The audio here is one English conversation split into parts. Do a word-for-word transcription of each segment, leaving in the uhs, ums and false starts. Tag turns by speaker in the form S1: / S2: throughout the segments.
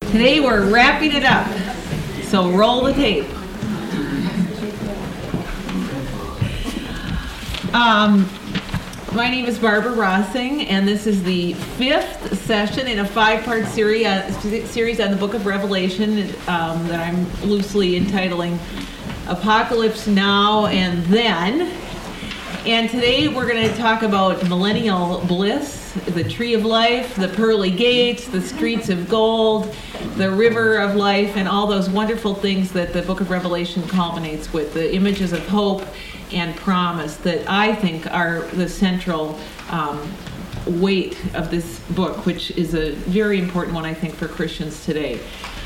S1: Today we're wrapping it up, so roll the tape. Um, my name is Barbara Rossing, and this is the fifth session in a five-part series, uh, series on the book of Revelation um, that I'm loosely entitling Apocalypse Now and Then. And today we're going to talk about millennial bliss, the tree of life, the pearly gates, the streets of gold, the river of life, and all those wonderful things that the book of Revelation culminates with, the images of hope and promise that I think are the central um, weight of this book, which is a very important one, I think, for Christians today.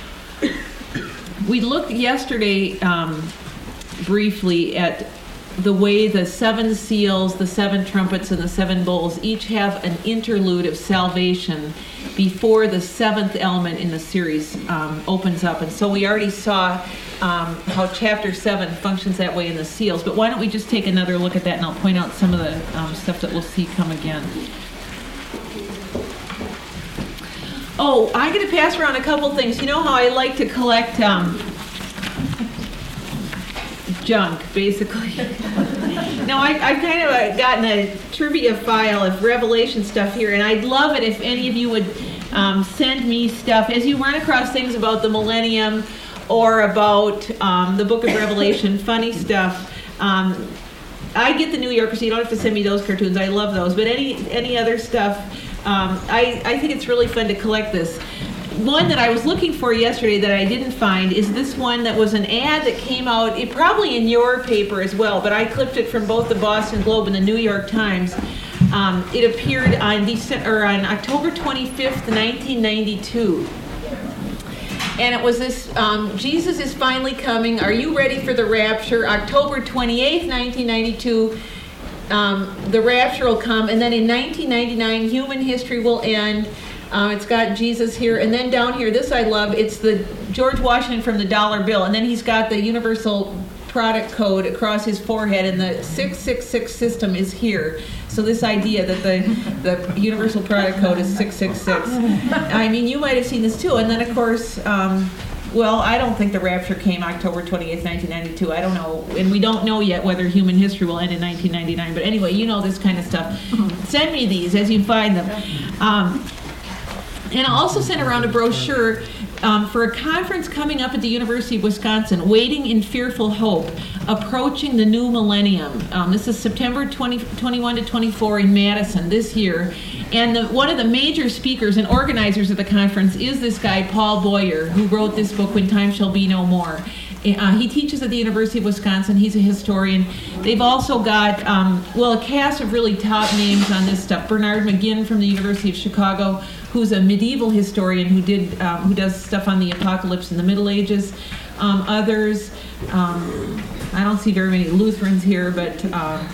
S1: We looked yesterday um, briefly at the way the seven seals, the seven trumpets, and the seven bowls each have an interlude of salvation before the seventh element in the series um, opens up. And so we already saw um, how chapter seven functions that way in the seals. But why don't we just take another look at that, and I'll point out some of the um, stuff that we'll see come again. Oh, I'm going to pass around a couple things. You know how I like to collect um, junk, basically. No, I, I've kind of uh, gotten a trivia file of Revelation stuff here, and I'd love it if any of you would um, send me stuff as you run across things about the millennium or about um, the book of Revelation, funny stuff. Um, I get the New Yorker, so you don't have to send me those cartoons. I love those. But any any other stuff, um, I, I think it's really fun to collect this. One that I was looking for yesterday that I didn't find is this one that was an ad that came out, it, probably in your paper as well, but I clipped it from both the Boston Globe and the New York Times. Um, it appeared on December, or on October twenty-fifth, nineteen ninety-two. And it was this, um, Jesus is finally coming, are you ready for the rapture? October twenty-eighth, nineteen ninety-two, um, the rapture will come, and then in nineteen ninety-nine, human history will end. Uh, it's got Jesus here, and then down here, this I love, it's the George Washington from the dollar bill, and then he's got the universal product code across his forehead, and the six six six system is here. So this idea that the, the universal product code is six six six. I mean, you might have seen this too, and then of course, um, well, I don't think the rapture came October twenty-eighth, nineteen ninety-two. I don't know, and we don't know yet whether human history will end in nineteen ninety-nine, but anyway, you know this kind of stuff. Send me these as you find them. Um, And I'll also send around a brochure um, for a conference coming up at the University of Wisconsin, Waiting in Fearful Hope, Approaching the New Millennium. Um, this is September twenty, twenty-one to twenty-four in Madison this year. And the, one of the major speakers and organizers of the conference is this guy, Paul Boyer, who wrote this book, When Time Shall Be No More. Uh, he teaches at the University of Wisconsin. He's a historian. They've also got, um, well, a cast of really top names on this stuff. Bernard McGinn from the University of Chicago, who's a medieval historian who did um, who does stuff on the apocalypse in the Middle Ages. Um, others, um, I don't see very many Lutherans here, but uh,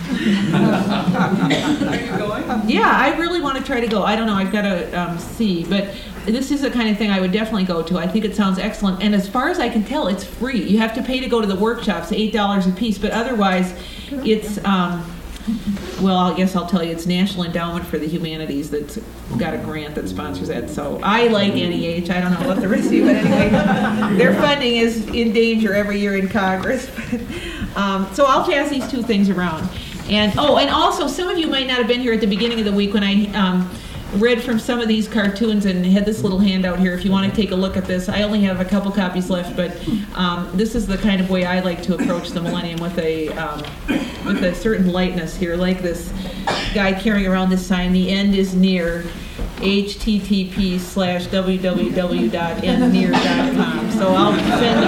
S1: are you going? Yeah, I really want to try to go. I don't know. I've got to um, see, but this is the kind of thing I would definitely go to. I think it sounds excellent, and as far as I can tell, it's free. You have to pay to go to the workshops, eight dollars a piece, but otherwise, it's. Um, Well, I guess I'll tell you, it's National Endowment for the Humanities that's got a grant that sponsors that. So I like N E H. I don't know what the rest of you, but anyway, their funding is in danger every year in Congress. um, so I'll pass these two things around. And oh, and also, some of you might not have been here at the beginning of the week when I um, read from some of these cartoons and had this little handout here if you want to take a look at this. I only have a couple copies left, but um, this is the kind of way I like to approach the millennium, with a um, with a certain lightness here, like this guy carrying around this sign, the end is near, H T T P slash w w w dot end near dot com. So I'll send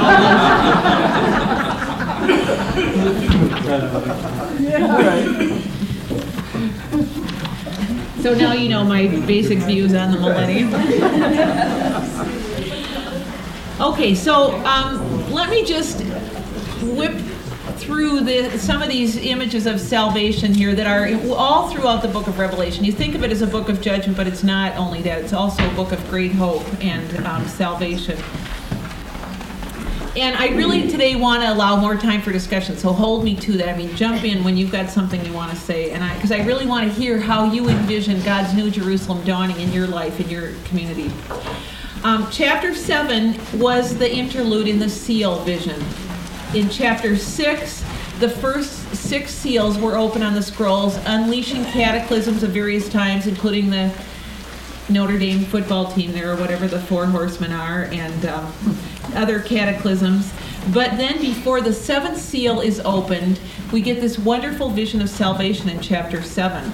S1: all this. So now you know my basic views on the millennium. Okay, so um, let me just whip through the, some of these images of salvation here that are all throughout the book of Revelation. You think of it as a book of judgment, but it's not only that. It's also a book of great hope and um, salvation. And I really today want to allow more time for discussion, so hold me to that. I mean, jump in when you've got something you want to say, and I, because I really want to hear how you envision God's New Jerusalem dawning in your life, in your community. Um, chapter seven was the interlude in the seal vision. In chapter six, the first six seals were open on the scrolls, unleashing cataclysms of various times, including the Notre Dame football team there, or whatever the four horsemen are, and um, other cataclysms. But then before the seventh seal is opened, we get this wonderful vision of salvation in chapter seven.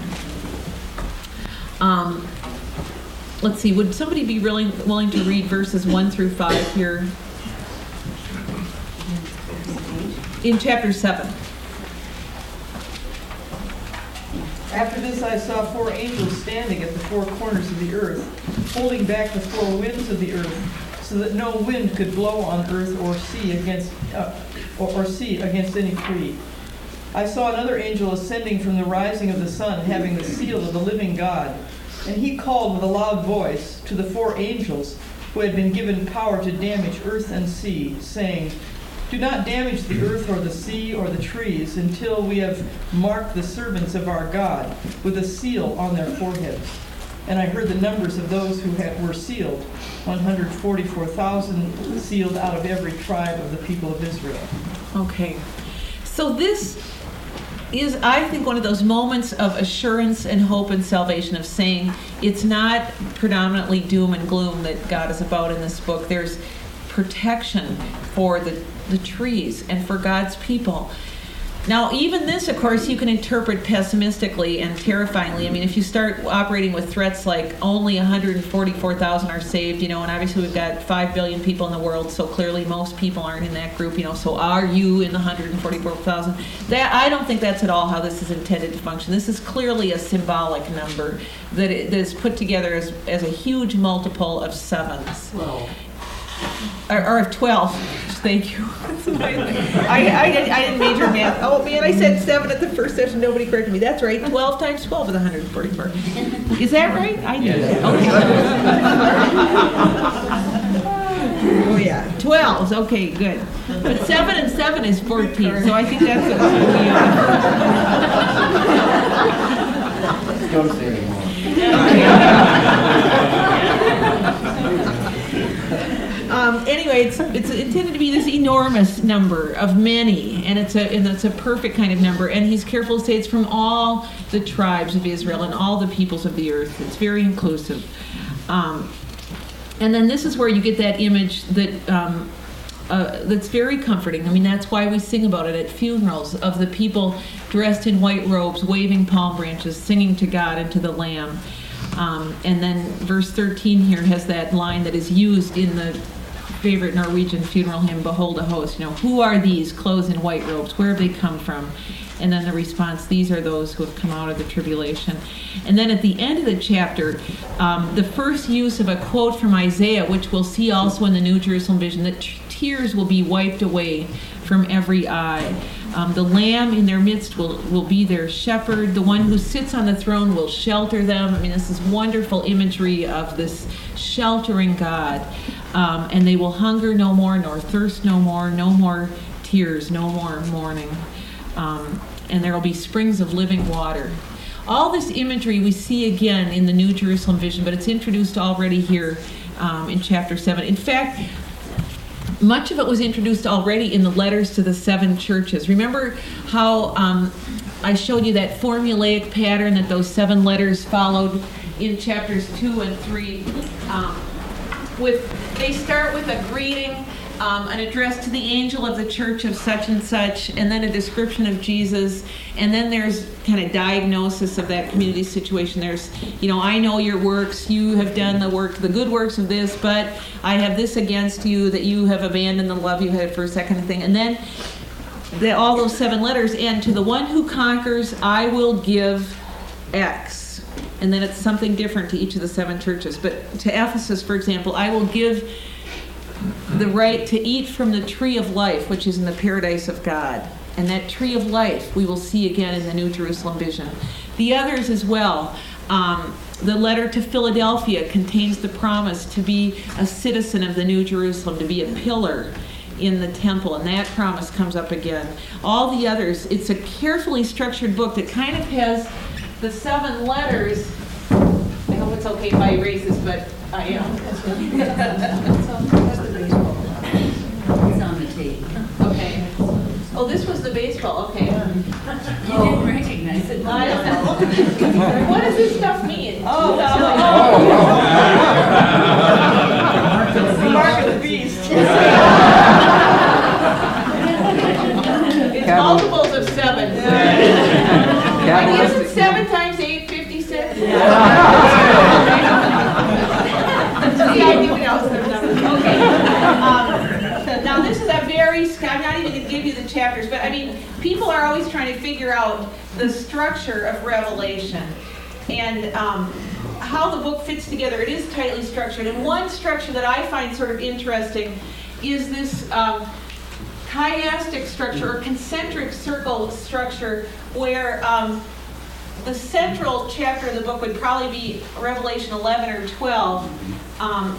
S1: Um, let's see, would somebody be really willing to read verses one through five here? In chapter seven.
S2: After this I saw four angels standing at the four corners of the earth, holding back the four winds of the earth, so that no wind could blow on earth or sea against uh, or, or sea against any tree. I saw another angel ascending from the rising of the sun, having the seal of the living God, and he called with a loud voice to the four angels who had been given power to damage earth and sea, saying, "Do not damage the earth or the sea or the trees until we have marked the servants of our God with a seal on their foreheads." And I heard the numbers of those who had, were sealed, one hundred forty-four thousand sealed out of every tribe of the people of Israel.
S1: Okay. So this is, I think, one of those moments of assurance and hope and salvation, of saying it's not predominantly doom and gloom that God is about in this book. There's protection for the, the trees and for God's people. Now, even this, of course, you can interpret pessimistically and terrifyingly. I mean, if you start operating with threats like only one hundred forty-four thousand are saved, you know, and obviously we've got five billion people in the world, so clearly most people aren't in that group, you know, so are you in the one hundred forty-four thousand? That, I don't think that's at all how this is intended to function. This is clearly a symbolic number that, it, that is put together as, as a huge multiple of sevens.
S2: Well.
S1: Or, or of twelve. Thank you. I, I, I didn't major in math. Oh man, I said seven at the first session. Nobody corrected me. That's right. twelve times twelve is one hundred forty-four. Is that right? I did it. Okay. Oh yeah. twelve. Okay, good. But seven and seven is fourteen. So I think that's what we
S3: Don't say anymore.
S1: Um, anyway, it's it's intended to be this enormous number of many, and it's a and it's a perfect kind of number. And he's careful to say it's from all the tribes of Israel and all the peoples of the earth. It's very inclusive. Um, and then this is where you get that image that um, uh, that's very comforting. I mean, that's why we sing about it at funerals, of the people dressed in white robes, waving palm branches, singing to God and to the Lamb. Um, and then verse thirteen here has that line that is used in the favorite Norwegian funeral hymn, "Behold a Host." You know, who are these clothed in white robes? Where have they come from? And then the response, these are those who have come out of the tribulation. And then at the end of the chapter, um, the first use of a quote from Isaiah, which we'll see also in the New Jerusalem vision, that t- tears will be wiped away from every eye. Um, the Lamb in their midst will, will be their shepherd. The one who sits on the throne will shelter them. I mean, this is wonderful imagery of this sheltering God. Um, and they will hunger no more, nor thirst no more, no more tears, no more mourning. Um, and there will be springs of living water. All this imagery we see again in the New Jerusalem vision, but it's introduced already here um, in chapter seven. In fact, much of it was introduced already in the letters to the seven churches. Remember how um, I showed you that formulaic pattern that those seven letters followed in chapters two and three? Um, with they start with a greeting, um, an address to the angel of the church of such and such, and then a description of Jesus, and then there's kind of diagnosis of that community situation. There's, you know, I know your works, you have done the work, the good works of this, but I have this against you, that you have abandoned the love you had first, that kind of thing. And then the, all those seven letters end, to the one who conquers, I will give X. And then it's something different to each of the seven churches. But to Ephesus, for example, I will give the right to eat from the tree of life, which is in the paradise of God. And that tree of life we will see again in the New Jerusalem vision. The others as well. Um, the letter to Philadelphia contains the promise to be a citizen of the New Jerusalem, to be a pillar in the temple, and that promise comes up again. All the others, it's a carefully structured book that kind of has the seven letters. I hope it's okay if I erase this, but I am.
S4: That's the baseball. It's on the tape.
S1: Okay. Oh, this was the baseball, okay.
S4: You didn't recognize it.
S1: I don't know. What does this stuff mean?
S2: Oh,
S1: oh.
S2: the mark of the beast.
S1: It's multiples of seven. I mean, isn't seven times eight fifty-six? Yeah. See, I do know some numbers. Okay. Um, now, this is a very, I'm not even going to give you the chapters, but I mean, people are always trying to figure out the structure of Revelation and um, how the book fits together. It is tightly structured. And one structure that I find sort of interesting is this um, chiastic structure or concentric circle structure where um, the central chapter of the book would probably be Revelation eleven or twelve. Um,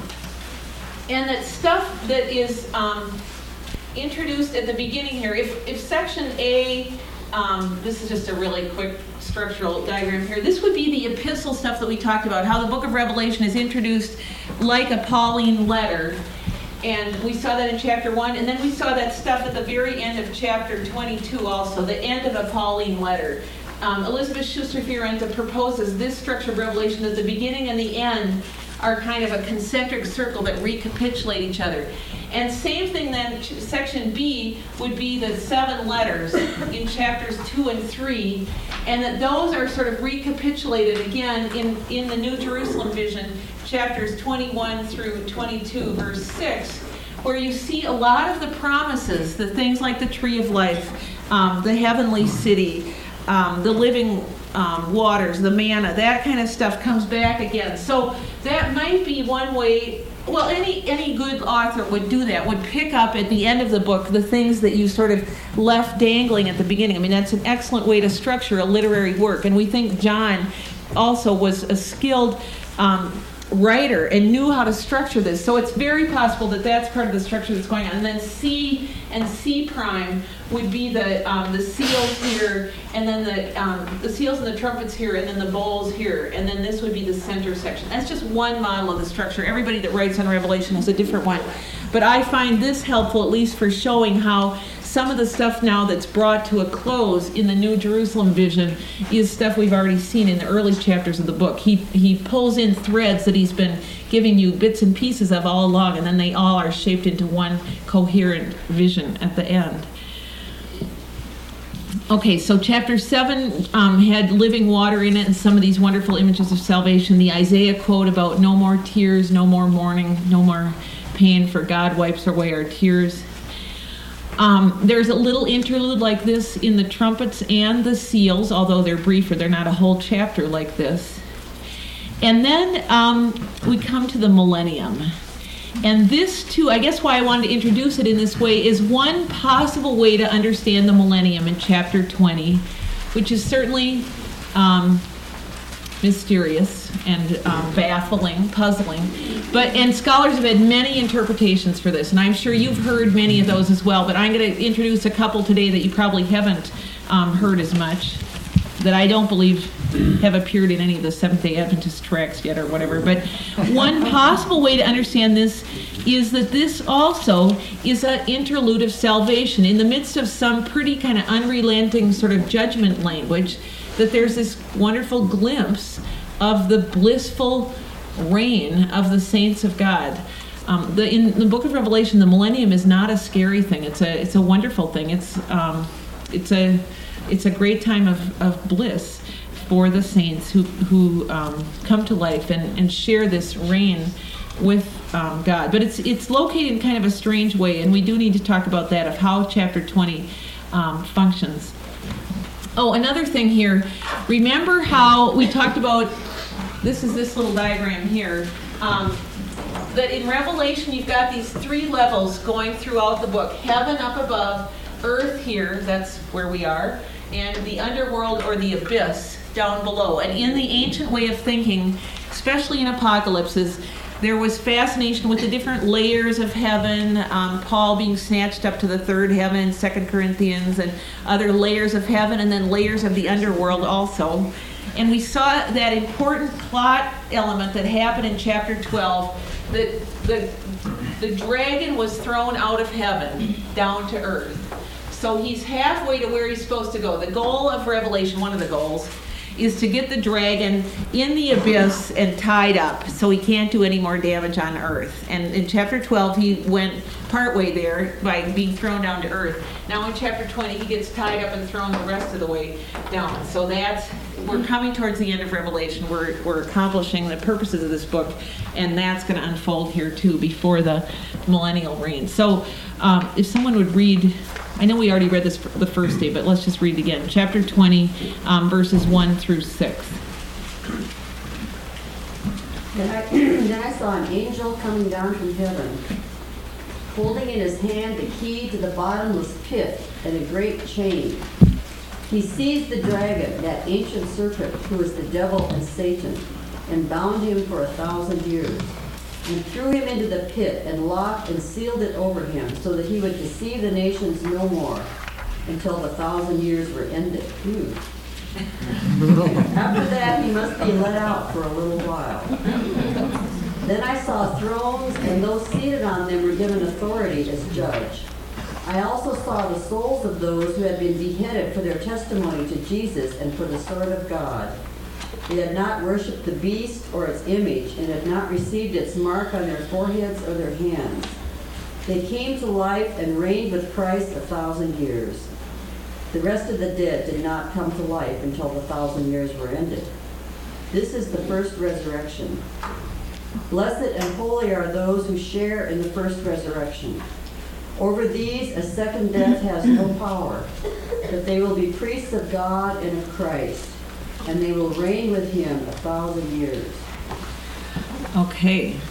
S1: and that stuff that is um, introduced at the beginning here, if, if section A, um, this is just a really quick structural diagram here, this would be the epistle stuff that we talked about, how the book of Revelation is introduced like a Pauline letter. And we saw that in chapter one, and then we saw that stuff at the very end of chapter twenty-two also, the end of a Pauline letter. Um, Elizabeth Schuster-Fiorenta proposes this structure of Revelation that the beginning and the end are kind of a concentric circle that recapitulate each other. And same thing then, section B would be the seven letters in chapters two and three, and that those are sort of recapitulated again in, in the New Jerusalem vision, chapters twenty-one through twenty-two, verse six, where you see a lot of the promises, the things like the tree of life, um, the heavenly city, um, the living um, waters, the manna, that kind of stuff comes back again. So that might be one way. Well, any any good author would do that, would pick up at the end of the book the things that you sort of left dangling at the beginning. I mean, that's an excellent way to structure a literary work. And we think John also was a skilled um, writer and knew how to structure this. So it's very possible that that's part of the structure that's going on. And then C and C prime would be the um, the seals here, and then the um, the seals and the trumpets here, and then the bowls here, and then this would be the center section. That's just one model of the structure. Everybody that writes on Revelation has a different one. But I find this helpful, at least for showing how some of the stuff now that's brought to a close in the New Jerusalem vision is stuff we've already seen in the early chapters of the book. He he pulls in threads that he's been giving you bits and pieces of all along, and then they all are shaped into one coherent vision at the end. Okay, so chapter seven um, had living water in it and some of these wonderful images of salvation. The Isaiah quote about no more tears, no more mourning, no more pain, for God wipes away our tears. Um, there's a little interlude like this in the trumpets and the seals, although they're briefer. They're not a whole chapter like this. And then um, we come to the millennium. And this, too, I guess why I wanted to introduce it in this way is one possible way to understand the millennium in chapter twenty, which is certainly um, mysterious and um, baffling, puzzling. But and scholars have had many interpretations for this, and I'm sure you've heard many of those as well. But I'm going to introduce a couple today that you probably haven't um, heard as much, that I don't believe have appeared in any of the Seventh-day Adventist tracts yet or whatever. But one possible way to understand this is that this also is an interlude of salvation. In the midst of some pretty kind of unrelenting sort of judgment language, that there's this wonderful glimpse of the blissful reign of the saints of God. Um, the, in the book of Revelation, the millennium is not a scary thing. It's a it's a wonderful thing. It's um, it's a it's a great time of, of bliss for the saints who who um, come to life and, and share this reign with um, God. But it's it's located in kind of a strange way, and we do need to talk about that, of how chapter twenty um, functions. Oh, another thing here. Remember how we talked about, this is this little diagram here, um, that in Revelation you've got these three levels going throughout the book. Heaven up above, earth here, that's where we are, and the underworld or the abyss down below. And in the ancient way of thinking, especially in apocalypses, there was fascination with the different layers of heaven, um, Paul being snatched up to the third heaven in Second Corinthians, and other layers of heaven, and then layers of the underworld also. And we saw that important plot element that happened in chapter twelve, that the, the dragon was thrown out of heaven down to earth. So he's halfway to where he's supposed to go. The goal of Revelation, one of the goals, is to get the dragon in the abyss and tied up so he can't do any more damage on earth. And in chapter twelve, he went partway there by being thrown down to earth. Now in chapter twenty, he gets tied up and thrown the rest of the way down. So that's, we're coming towards the end of Revelation. We're, we're accomplishing the purposes of this book, and that's going to unfold here too before the millennial reign. So um, if someone would read, I know we already read this the first day, but let's just read it again. Chapter twenty, um, verses one through six.
S4: Then I, then I saw an angel coming down from heaven, holding in his hand the key to the bottomless pit and a great chain. He seized the dragon, that ancient serpent who is the devil and Satan, and bound him for a thousand years, and threw him into the pit, and locked and sealed it over him, so that he would deceive the nations no more, until the thousand years were ended. Ooh. After that, he must be let out for a little while. Then I saw thrones, and those seated on them were given authority as judge. I also saw the souls of those who had been beheaded for their testimony to Jesus and for the sword of God. They had not worshipped the beast or its image, and had not received its mark on their foreheads or their hands. They came to life and reigned with Christ a thousand years. The rest of the dead did not come to life until the thousand years were ended. This is the first resurrection. Blessed and holy are those who share in the first resurrection. Over these a second death has no power, but they will be priests of God and of Christ, and they will reign with him a thousand years.
S1: Okay.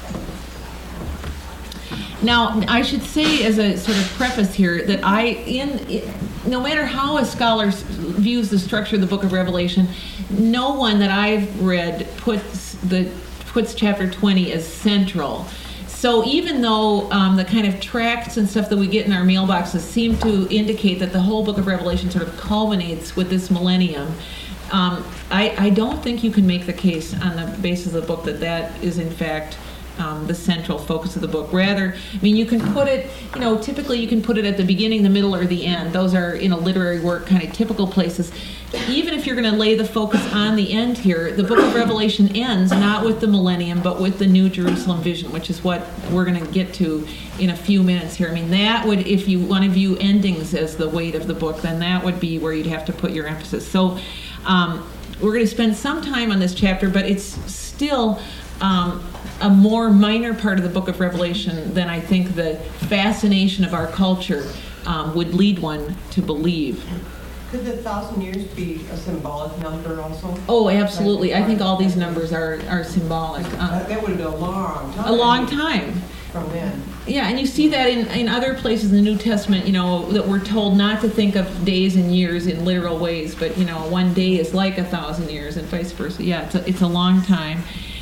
S1: Now, I should say as a sort of preface here that I, in no matter how a scholar views the structure of the book of Revelation, no one that I've read puts the puts chapter twenty as central. So even though um, the kind of tracts and stuff that we get in our mailboxes seem to indicate that the whole book of Revelation sort of culminates with this millennium, um, I, I don't think you can make the case on the basis of the book that that is in fact Um, the central focus of the book. Rather, I mean, you can put it, you know, typically you can put it at the beginning, the middle, or the end. Those are, in a literary work, kind of typical places. Even if you're going to lay the focus on the end here, the book of Revelation ends not with the millennium, but with the New Jerusalem vision, which is what we're going to get to in a few minutes here. I mean, that would, if you want to view endings as the weight of the book, then that would be where you'd have to put your emphasis. So um, we're going to spend some time on this chapter, but it's still um, a more minor part of the book of Revelation than I think the fascination of our culture um, would lead one to believe.
S3: Could the thousand years be a symbolic number also?
S1: Oh, absolutely. I think all these numbers are, are symbolic.
S3: Uh,
S1: Um,
S3: that would have been a long time.
S1: a long time.
S3: From then.
S1: Yeah, and you see that in, in other places in the New Testament, you know, that we're told not to think of days and years in literal ways, but, you know, one day is like a thousand years and vice versa. Yeah, it's a, it's a long time.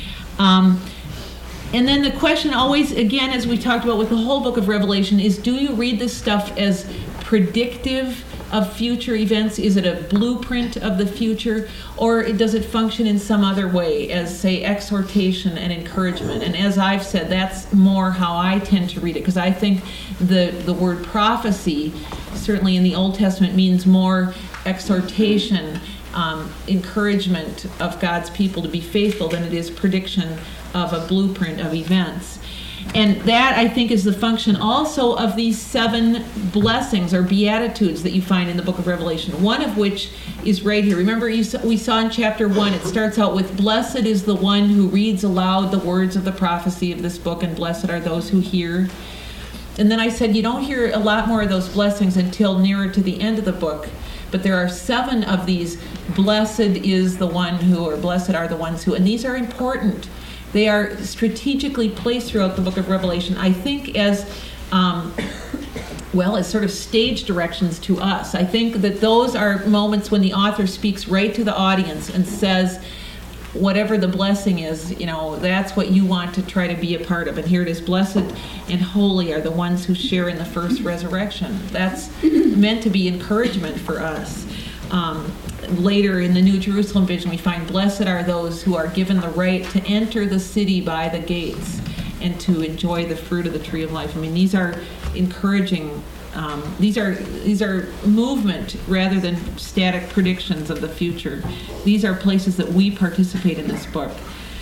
S1: Um, And then the question always, again, as we talked about with the whole book of Revelation, is do you read this stuff as predictive of future events? Is it a blueprint of the future? Or does it function in some other way as, say, exhortation and encouragement? And as I've said, that's more how I tend to read it, because I think the, the word prophecy, certainly in the Old Testament, means more exhortation, um, encouragement of God's people to be faithful than it is prediction of a blueprint of events. And that, I think, is the function also of these seven blessings or beatitudes that you find in the book of Revelation, one of which is right here. Remember, you saw, we saw in chapter one, it starts out with, "Blessed is the one who reads aloud the words of the prophecy of this book, and blessed are those who hear." And then I said you don't hear a lot more of those blessings until nearer to the end of the book. But there are seven of these, "Blessed is the one who," or "Blessed are the ones who," and these are important. They are strategically placed throughout the book of Revelation, I think, as, um, well, as sort of stage directions to us. I think that those are moments when the author speaks right to the audience and says, whatever the blessing is, you know, that's what you want to try to be a part of. And here it is, "Blessed and holy are the ones who share in the first resurrection." That's meant to be encouragement for us. Um, later in the New Jerusalem vision, we find, blessed are those who are given the right to enter the city by the gates and to enjoy the fruit of the tree of life. I mean, these are encouraging, um, these are these are movement rather than static predictions of the future. These are places that we participate in this book.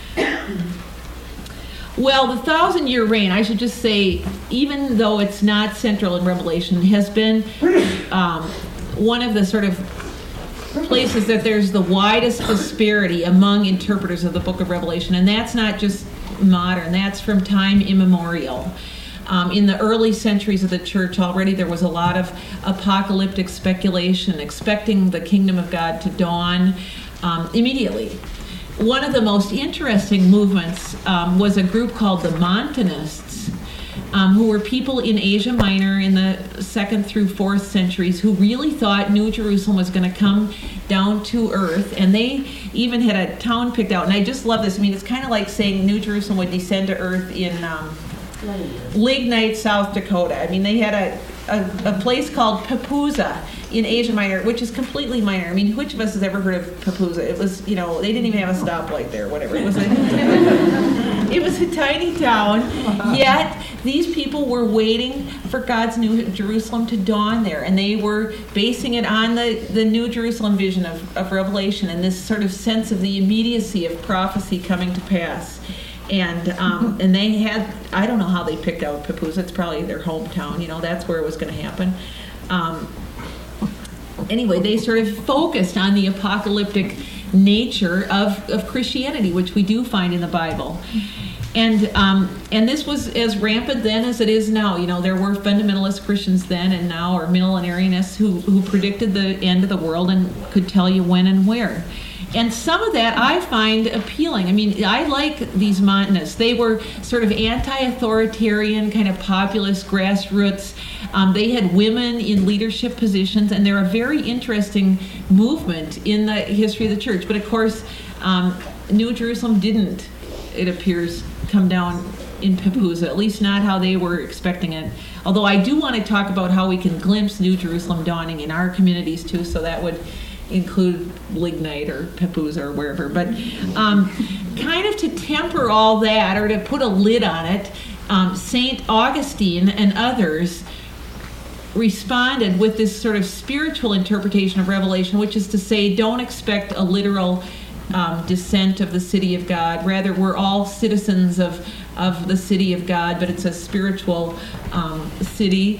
S1: Well, the thousand-year reign, I should just say, even though it's not central in Revelation, has been um, one of the sort of places that there's the widest disparity among interpreters of the book of Revelation. And that's not just modern, that's from time immemorial. Um, in the early centuries of the church already, there was a lot of apocalyptic speculation, expecting the kingdom of God to dawn um, immediately. One of the most interesting movements um, was a group called the Montanists, um, who were people in Asia Minor in the second through fourth centuries who really thought New Jerusalem was going to come down to earth, and they even had a town picked out. And I just love this. I mean, it's kind of like saying New Jerusalem would descend to earth in um, Lignite, South Dakota. I mean, they had a, a, a place called Papusa in Asia Minor, which is completely minor. I mean, which of us has ever heard of Papusa? It was, you know, they didn't even have a stoplight there, whatever. It was a, it was a tiny town, yet these people were waiting for God's New Jerusalem to dawn there, and they were basing it on the, the New Jerusalem vision of, of Revelation and this sort of sense of the immediacy of prophecy coming to pass. And um, and they had, I don't know how they picked out Papusa. It's probably their hometown. You know, that's where it was going to happen. Um, anyway, they sort of focused on the apocalyptic nature of, of Christianity, which we do find in the Bible. And um, and this was as rampant then as it is now. You know, there were fundamentalist Christians then and now, or millenarianists who, who predicted the end of the world and could tell you when and where. And some of that I find appealing. I mean, I like these Montanists. They were sort of anti-authoritarian, kind of populist, grassroots. Um, they had women in leadership positions, and they're a very interesting movement in the history of the church. But of course, um, New Jerusalem didn't, it appears, come down in Papusa, at least not how they were expecting it. Although I do want to talk about how we can glimpse New Jerusalem dawning in our communities too, so that would include Lignite or Papusa or wherever. But um, kind of to temper all that, or to put a lid on it, um, Saint Augustine and others responded with this sort of spiritual interpretation of Revelation, which is to say, don't expect a literal um, descent of the city of God. Rather, we're all citizens of, of the city of God, but it's a spiritual um, city.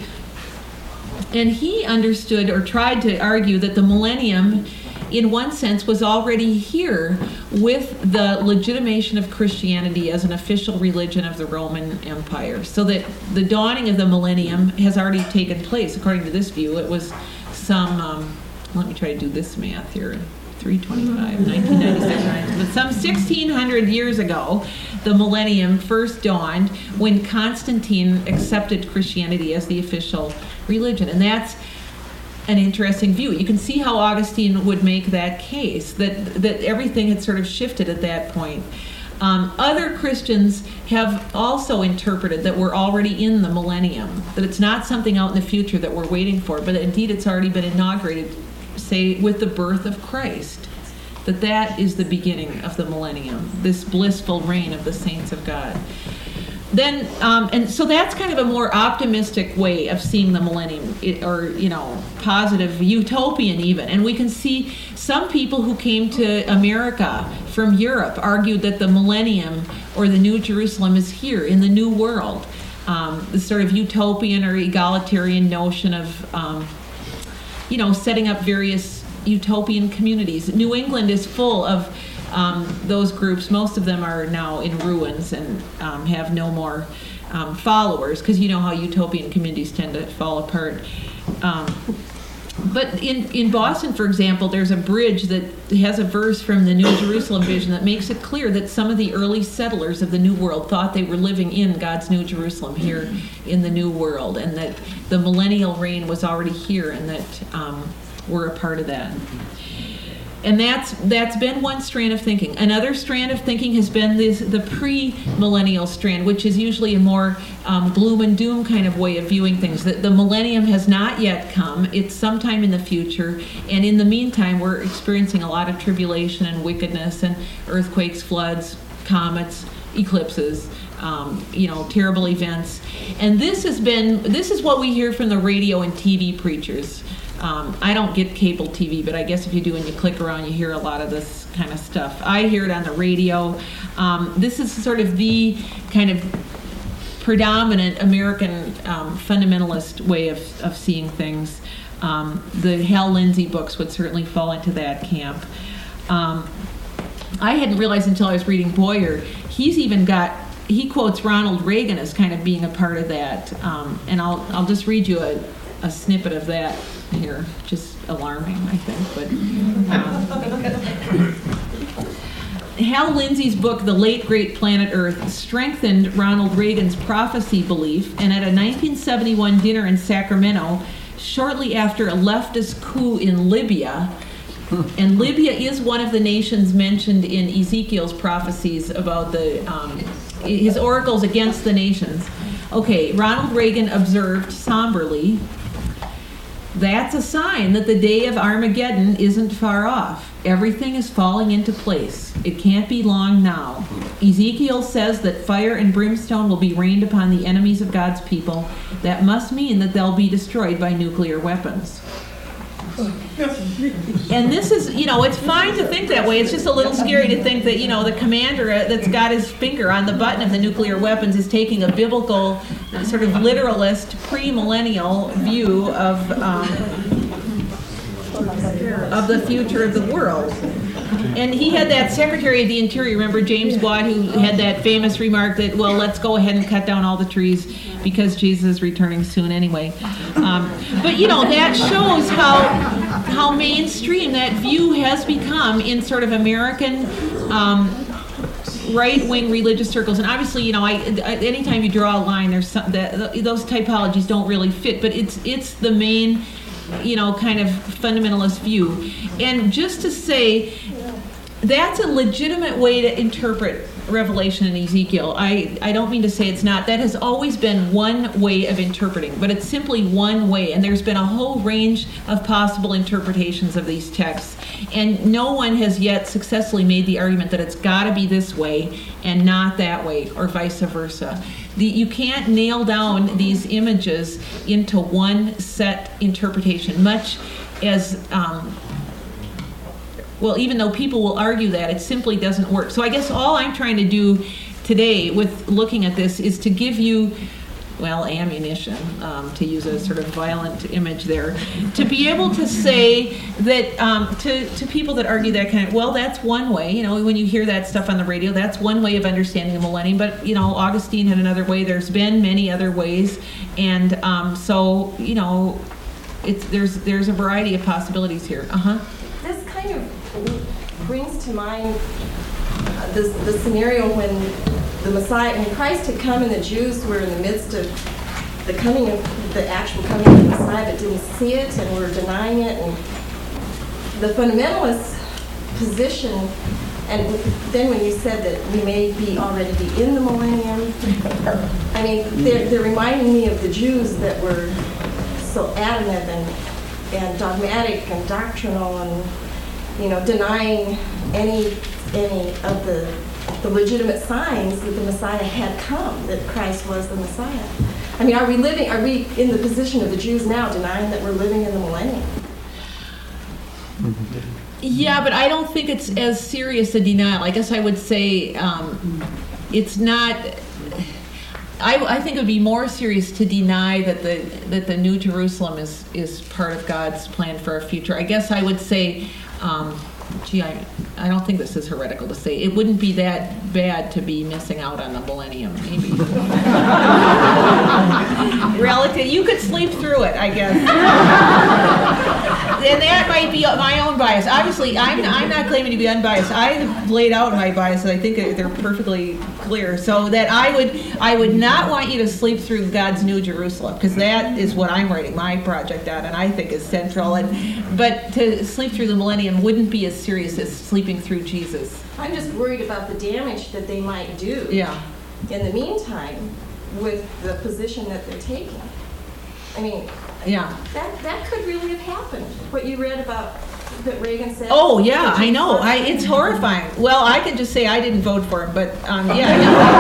S1: And he understood, or tried to argue, that the millennium, in one sense, was already here with the legitimation of Christianity as an official religion of the Roman Empire. So that the dawning of the millennium has already taken place. According to this view, it was some, um, let me try to do this math here, three twenty-five, nineteen ninety-six, but some sixteen hundred years ago, the millennium first dawned when Constantine accepted Christianity as the official religion. And that's an interesting view. You can see how Augustine would make that case, that that everything had sort of shifted at that point. Um, other Christians have also interpreted that we're already in the millennium, that it's not something out in the future that we're waiting for, but indeed it's already been inaugurated, say, with the birth of Christ, that that is the beginning of the millennium, this blissful reign of the saints of God. Then, um, and so that's kind of a more optimistic way of seeing the millennium, it, or, you know, positive, utopian even. And we can see some people who came to America from Europe argued that the millennium, or the New Jerusalem, is here in the New World. Um, the sort of utopian or egalitarian notion of, um, you know, setting up various utopian communities. New England is full of Um, those groups. Most of them are now in ruins and um, have no more um, followers, because you know how utopian communities tend to fall apart. Um, but in, in Boston, for example, there's a bridge that has a verse from the New Jerusalem vision that makes it clear that some of the early settlers of the New World thought they were living in God's New Jerusalem here in the New World, and that the millennial reign was already here, and that um, we're a part of that. and that's that's been one strand of thinking. Another strand of thinking has been this, the pre-millennial strand, which is usually a more um, gloom and doom kind of way of viewing things. That the millennium has not yet come; it's sometime in the future, and in the meantime, we're experiencing a lot of tribulation and wickedness, and earthquakes, floods, comets, eclipses. Um, you know, terrible events, and this has been this is what we hear from the radio and T V preachers. Um, I don't get cable T V, but I guess if you do and you click around, you hear a lot of this kind of stuff. I hear it on the radio. Um, this is sort of the kind of predominant American um, fundamentalist way of, of seeing things. Um, the Hal Lindsey books would certainly fall into that camp. Um, I hadn't realized until I was reading Boyer, he's even got he quotes Ronald Reagan as kind of being a part of that, um, and I'll I'll just read you a, a snippet of that here. Just alarming, I think, but um, Hal Lindsey's book, The Late Great Planet Earth, strengthened Ronald Reagan's prophecy belief, and at a nineteen seventy-one dinner in Sacramento, shortly after a leftist coup in Libya. And Libya is one of the nations mentioned in Ezekiel's prophecies about the um, his oracles against the nations. Okay, Ronald Reagan observed somberly, that's a sign that the day of Armageddon isn't far off. Everything is falling into place. It can't be long now. Ezekiel says that fire and brimstone will be rained upon the enemies of God's people. That must mean that they'll be destroyed by nuclear weapons. And this is, you know, it's fine to think that way. It's just a little scary to think that, you know, the commander that's got his finger on the button of the nuclear weapons is taking a biblical, sort of literalist, pre-millennial view of um, of the future of the world. And he had that Secretary of the Interior, remember James Watt, who had that famous remark that, well, let's go ahead and cut down all the trees because Jesus is returning soon anyway. Um, but, you know, that shows how how mainstream that view has become in sort of American um, right-wing religious circles. And obviously, you know, I, I, anytime you draw a line, there's some, that, those typologies don't really fit, but it's it's the main, you know, kind of fundamentalist view. And just to say, that's a legitimate way to interpret Revelation and Ezekiel. I, I don't mean to say it's not. That has always been one way of interpreting, but it's simply one way. And there's been a whole range of possible interpretations of these texts. And no one has yet successfully made the argument that it's got to be this way and not that way, or vice versa. The, you can't nail down these images into one set interpretation, much as... Um, Well, even though people will argue that, it simply doesn't work. So I guess all I'm trying to do today with looking at this is to give you, well, ammunition, um, to use a sort of violent image there, to be able to say that um, to, to people that argue that kind of, well, that's one way. You know, when you hear that stuff on the radio, that's one way of understanding the millennium. But, you know, Augustine had another way. There's been many other ways. And um, so, you know, it's there's there's a variety of possibilities here. Uh-huh.
S5: This kind of brings to mind uh, this, the scenario when the Messiah, when Christ had come and the Jews were in the midst of the coming of the actual coming of the Messiah, but didn't see it and were denying it. And the fundamentalist position, and then when you said that we may be already be in the millennium, I mean, they're, they're reminding me of the Jews that were so adamant and, and dogmatic and doctrinal and, you know, denying any any of the, the legitimate signs that the Messiah had come, that Christ was the Messiah. I mean, are we living, are we in the position of the Jews now, denying that we're living in the millennium?
S1: Yeah, but I don't think it's as serious a denial. I guess I would say um, it's not... I, I think it would be more serious to deny that the that the New Jerusalem is, is part of God's plan for our future. I guess I would say, um, gee, I, I don't think this is heretical to say. It wouldn't be that bad to be missing out on the millennium, maybe. Relative, you could sleep through it, I guess. and that might be my own bias. Obviously, I'm, I'm not claiming to be unbiased. I've laid out my biases. I think they're perfectly clear. So that I would I would not want you to sleep through God's New Jerusalem, because that is what I'm writing my project on, and I think is central. And but to sleep through the millennium wouldn't be as serious as sleeping through Jesus.
S5: I'm just worried about the damage that they might do.
S1: Yeah.
S5: In the meantime, with the position that they're taking. I mean,
S1: Yeah.
S5: that that could really have happened. What you read about that Reagan said.
S1: Oh yeah, I know. I it's horrifying. Well, I can just say I didn't vote for him, but um, yeah.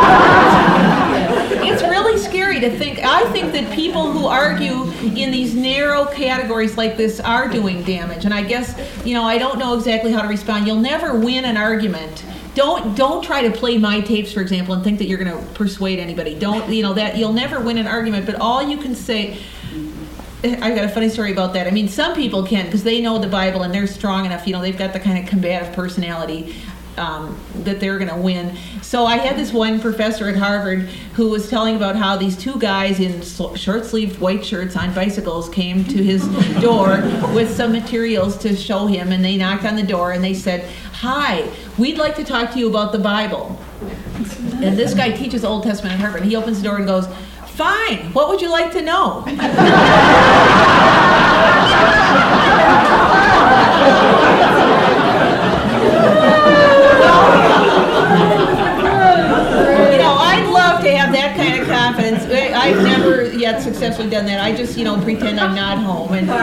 S1: It's really scary to think. I think that people who argue in these narrow categories like this are doing damage. And I guess, you know, I don't know exactly how to respond. You'll never win an argument. Don't don't try to play my tapes, for example, and think that you're going to persuade anybody. Don't, you know, that you'll never win an argument. But all you can say. I've got a funny story about that. I mean, some people can, because they know the Bible and they're strong enough, you know, they've got the kind of combative personality um, that they're going to win. So I had this one professor at Harvard who was telling about how these two guys in short-sleeved white shirts on bicycles came to his door with some materials to show him, and they knocked on the door and they said, "Hi, we'd like to talk to you about the Bible." And this guy teaches Old Testament at Harvard. He opens the door and goes, "Fine, what would you like to know?" You know, I'd love to have that kind of confidence. I've never yet successfully done that. I just, you know, pretend I'm not home. And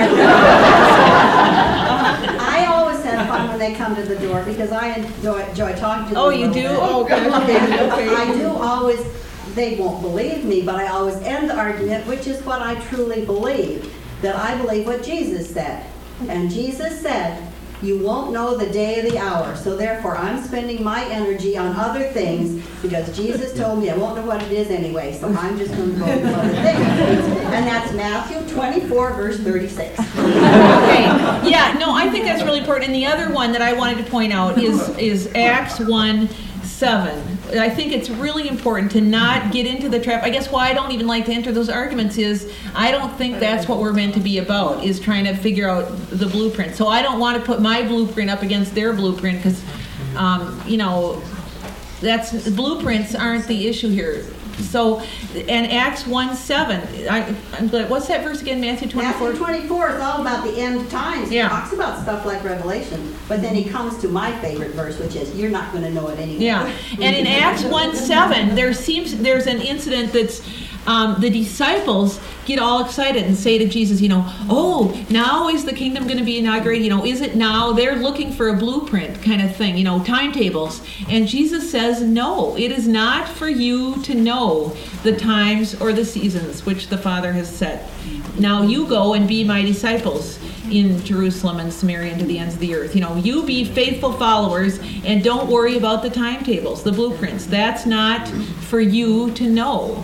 S6: I always have fun when they come to the door because I enjoy, enjoy talking to them.
S1: Oh, you do? Oh, okay. Okay.
S6: I do always. They won't believe me, but I always end the argument, which is what I truly believe, that I believe what Jesus said. And Jesus said, you won't know the day or the hour. So therefore, I'm spending my energy on other things because Jesus told me I won't know what it is anyway. So I'm just going to go with other things. And that's Matthew twenty-four, verse thirty-six.
S1: Okay. Yeah, no, I think that's really important. And the other one that I wanted to point out is, is Acts one seven. I think it's really important to not get into the trap. I guess why I don't even like to enter those arguments is I don't think that's what we're meant to be about, is trying to figure out the blueprint. So I don't want to put my blueprint up against their blueprint because, um, you know, that's blueprints aren't the issue here. So, and Acts one seven, I, I'm glad, what's that verse again, Matthew twenty-four?
S6: Matthew twenty-four is all about the end times.
S1: Yeah.
S6: He talks about stuff like Revelation, but then he comes to my favorite verse, which is, you're not going to know it anyway.
S1: Yeah, and in Acts one seven, there seems, there's an incident that's, um, the disciples get all excited and say to Jesus, you know, oh, now is the kingdom going to be inaugurated? You know, is it now? They're looking for a blueprint kind of thing, you know, timetables. And Jesus says, no, it is not for you to know the times or the seasons which the Father has set. Now you go and be my disciples in Jerusalem and Samaria and to the ends of the earth. You know, you be faithful followers and don't worry about the timetables, the blueprints. That's not for you to know.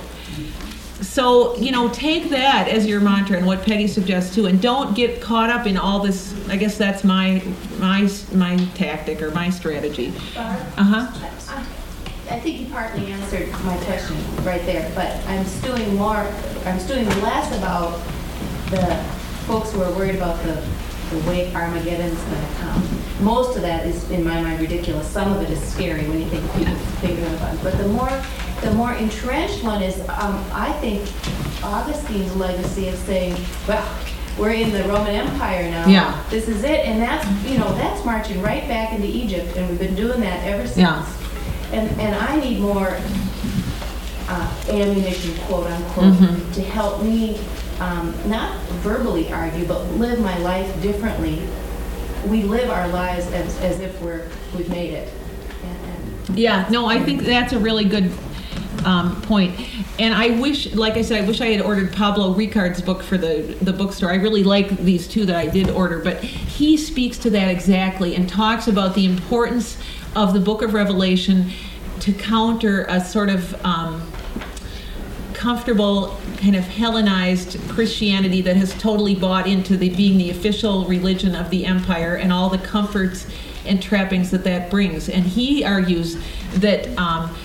S1: So, you know, take that as your mantra and what Peggy suggests too, and don't get caught up in all this. I guess that's my my my tactic or my strategy. Uh-huh.
S7: I think you partly answered my question right there, but I'm stewing more, I'm stewing less about the folks who are worried about the, the way Armageddon's going to come. Most of that is, in my mind, ridiculous. Some of it is scary when you think people think about it. But the more The more entrenched one is, um, I think, Augustine's legacy of saying, well, we're in the Roman Empire now.
S1: Yeah.
S7: This is it. And that's, you know, that's marching right back into Egypt. And we've been doing that ever since.
S1: Yeah.
S7: And, and I need more uh, ammunition, quote unquote,
S1: Mm-hmm.
S7: to help me um, not verbally argue, but live my life differently. We live our lives as, as if we're, we've made it. And, and
S1: Yeah, no, I think that's a really good um, point. And I wish, like I said, I wish I had ordered Pablo Ricard's book for the, the bookstore. I really like these two that I did order, but he speaks to that exactly and talks about the importance of the book of Revelation to counter a sort of um, comfortable, kind of Hellenized Christianity that has totally bought into the being the official religion of the empire and all the comforts and trappings that that brings. And he argues that um,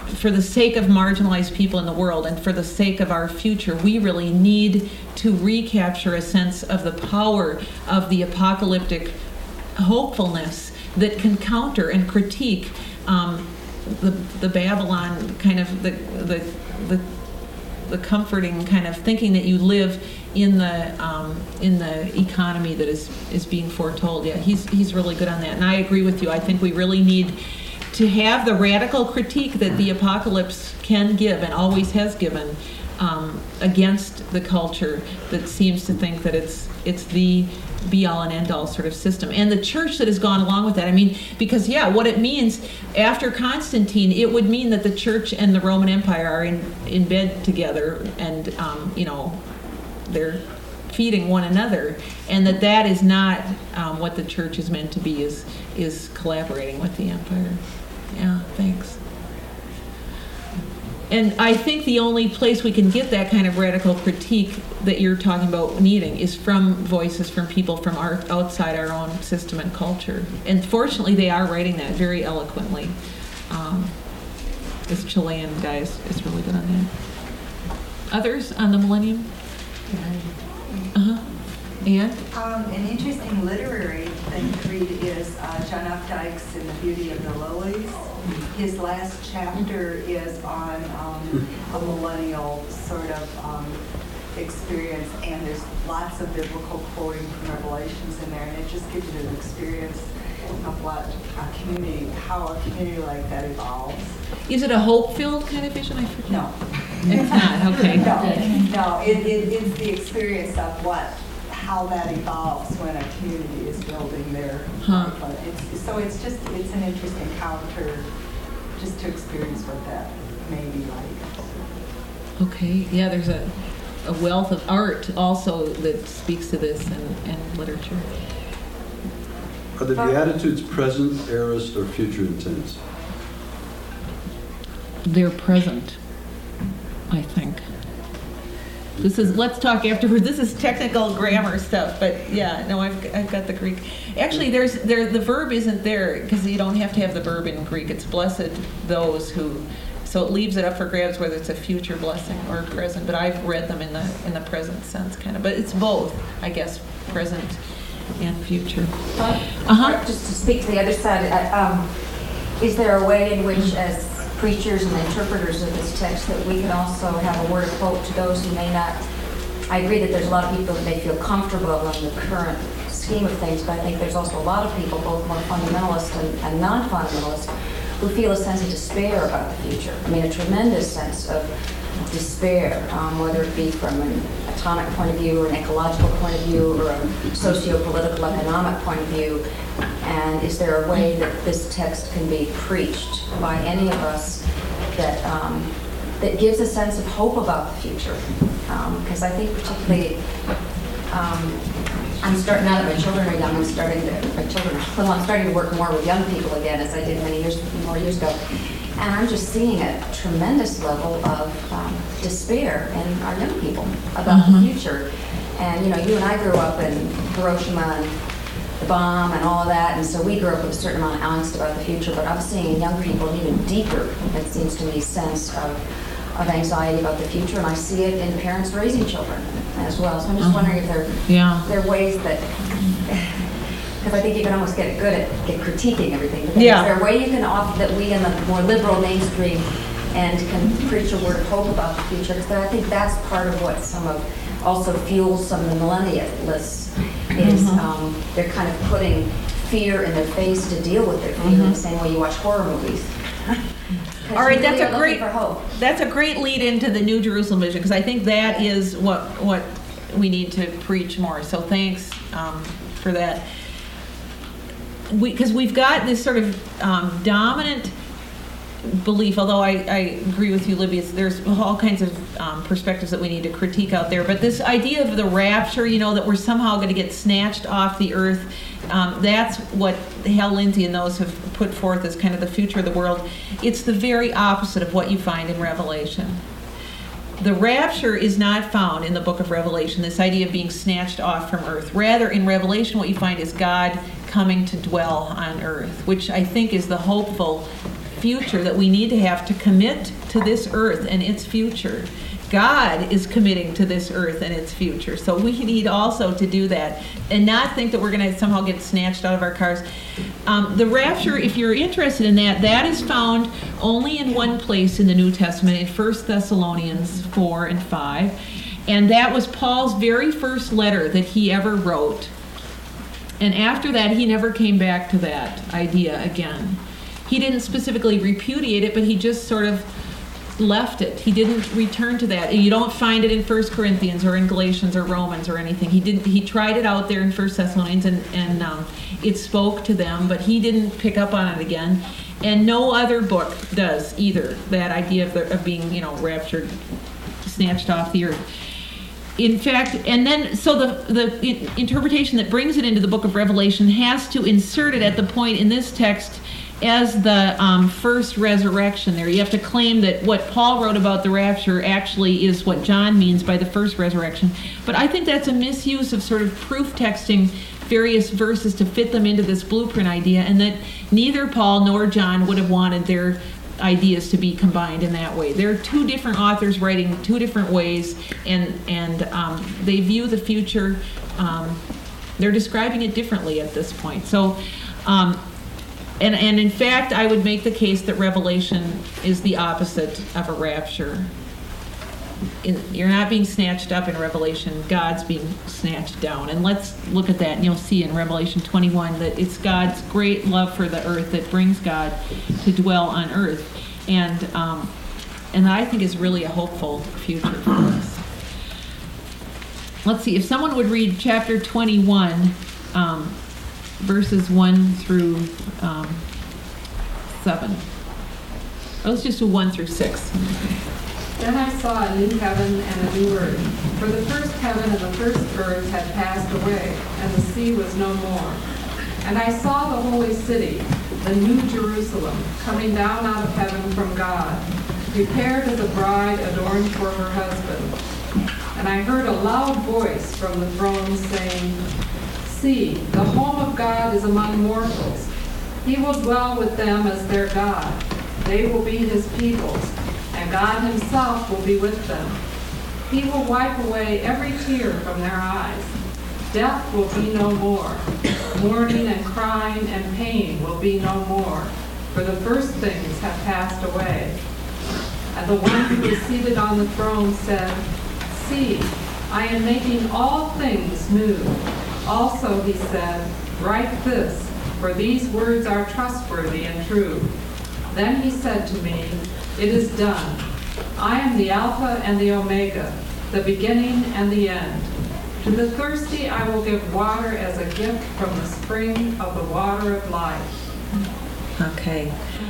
S1: for the sake of marginalized people in the world and for the sake of our future, we really need to recapture a sense of the power of the apocalyptic hopefulness that can counter and critique um, the the Babylon kind of the the the the comforting kind of thinking that you live in the um, in the economy that is is being foretold. Yeah, he's he's really good on that, and I agree with you. I think we really need to have the radical critique that the apocalypse can give and always has given um, against the culture that seems to think that it's it's the be-all and end-all sort of system, and the church that has gone along with that. I mean, because yeah, what it means after Constantine, it would mean that the church and the Roman Empire are in in bed together, and um, you know, they're feeding one another, and that that is not um, what the church is meant to be. Is is collaborating with the empire. Yeah, thanks. And I think the only place we can get that kind of radical critique that you're talking about needing is from voices from people from our, outside our own system and culture. And fortunately, they are writing that very eloquently. Um, this Chilean guy is, is really good on that. Others on the Millennium? Uh-huh. And?
S8: Um, an interesting literary thing to read is uh, John Updike's In the Beauty of the Lilies. His last chapter is on um, a millennial sort of um, experience, and there's lots of biblical quoting from Revelations in there, and it just gives you an experience of what a community, how a community like that evolves.
S1: Is it a hope-filled kind of vision? I forget.
S8: No.
S1: It's not, okay.
S8: No, no it, it, it's the experience of what, how that evolves when a community is building their
S1: huh.
S8: life. It's, so it's just, it's an interesting counter just to experience what that may be like.
S1: Okay, yeah, there's a, a wealth of art also that speaks to this and, and literature.
S9: Are the Beatitudes present, aorist, or future intense?
S1: They're present, I think. This is, let's talk afterward. This is technical grammar stuff, but yeah, no, I've, I've got the Greek. Actually, there's there the verb isn't there because you don't have to have the verb in Greek. It's blessed those who, so it leaves it up for grabs whether it's a future blessing or present. But I've read them in the in the present sense, kind of. But it's both, I guess, present and future.
S10: Uh-huh. Just to speak to the other side, uh, um, is there a way in which, as preachers and interpreters of this text, that we can also have a word of hope to those who may not? I agree that there's a lot of people that may feel comfortable in the current scheme of things, but I think there's also a lot of people, both more fundamentalist and, and non-fundamentalist, who feel a sense of despair about the future. I mean, a tremendous sense of despair, um, whether it be from an atomic point of view or an ecological point of view or a socio-political economic point of view. And is there a way that this text can be preached by any of us that um, that gives a sense of hope about the future? Because um, I think particularly, um, I'm starting now that my children are young, I'm starting to, my children, well, I'm starting to work more with young people again, as I did many years, more years ago. And I'm just seeing a tremendous level of um, despair in our young people about mm-hmm. the future. And, you know, you and I grew up in Hiroshima and the bomb and all of that, and so we grew up with a certain amount of angst about the future, but I'm seeing in young people an even deeper, it seems to me, sense of, of anxiety about the future, and I see it in parents raising children as well. So I'm just uh-huh. wondering if there,
S1: yeah.
S10: there are ways that, because I think you can almost get good at get critiquing everything, but
S1: yeah.
S10: is there a way you can offer that we in the more liberal mainstream and can preach a word of hope about the future? Because I think that's part of what some of also fuels some of the millennialists is mm-hmm. um, they're kind of putting fear in their face to deal with their fear mm-hmm. in the same way you watch horror movies.
S1: All right, that's a great that's a great lead into the New Jerusalem vision, because I think that is what what we need to preach more. So thanks um, for that. Because we, we've got this sort of um, dominant belief, although I, I agree with you, Libby, it's, there's all kinds of um, perspectives that we need to critique out there, but this idea of the rapture, you know, that we're somehow going to get snatched off the earth, um, that's what Hal Lindsey and those have put forth as kind of the future of the world. It's the very opposite of what you find in Revelation. The rapture is not found in the book of Revelation, this idea of being snatched off from earth. Rather, in Revelation, what you find is God coming to dwell on earth, which I think is the hopeful future that we need to have to commit to this earth and its future. God is committing to this earth and its future. So we need also to do that and not think that we're going to somehow get snatched out of our cars. Um, the rapture, if you're interested in that, that is found only in one place in the New Testament, in First Thessalonians four and five. And that was Paul's very first letter that he ever wrote. And after that, he never came back to that idea again. He didn't specifically repudiate it, but he just sort of left it. He didn't return to that. And you don't find it in First Corinthians or in Galatians or Romans or anything. He didn't. He tried it out there in First Thessalonians, and, and um, it spoke to them, but he didn't pick up on it again. And no other book does either, that idea of, the, of being, you know, raptured, snatched off the earth. In fact, and then, so the, the interpretation that brings it into the book of Revelation has to insert it at the point in this text as the um, first resurrection there. You have to claim that what Paul wrote about the rapture actually is what John means by the first resurrection. But I think that's a misuse of sort of proof texting various verses to fit them into this blueprint idea, and that neither Paul nor John would have wanted their ideas to be combined in that way. There are two different authors writing two different ways, and, and um, they view the future, um, they're describing it differently at this point. So, um, And, and in fact, I would make the case that Revelation is the opposite of a rapture. In, you're not being snatched up in Revelation. God's being snatched down. And let's look at that, and you'll see in Revelation twenty-one that it's God's great love for the earth that brings God to dwell on earth. And, um, and I think is really a hopeful future for us. Let's see, if someone would read chapter twenty-one, um, verses one through um, seven. Oh, let's just do one through six.
S11: Then I saw a new heaven and a new earth. For the first heaven and the first earth had passed away, and the sea was no more. And I saw the holy city, the new Jerusalem, coming down out of heaven from God, prepared as a bride adorned for her husband. And I heard a loud voice from the throne saying, "See, the home of God is among mortals. He will dwell with them as their God. They will be his people, and God himself will be with them. He will wipe away every tear from their eyes. Death will be no more. Mourning and crying and pain will be no more, for the first things have passed away." And the one who was seated on the throne said, "See, I am making all things new." Also, he said, "Write this, for these words are trustworthy and true." Then he said to me, "It is done. I am the Alpha and the Omega, the beginning and the end. To the thirsty I will give water as a gift from the spring of the water of life."
S1: Okay.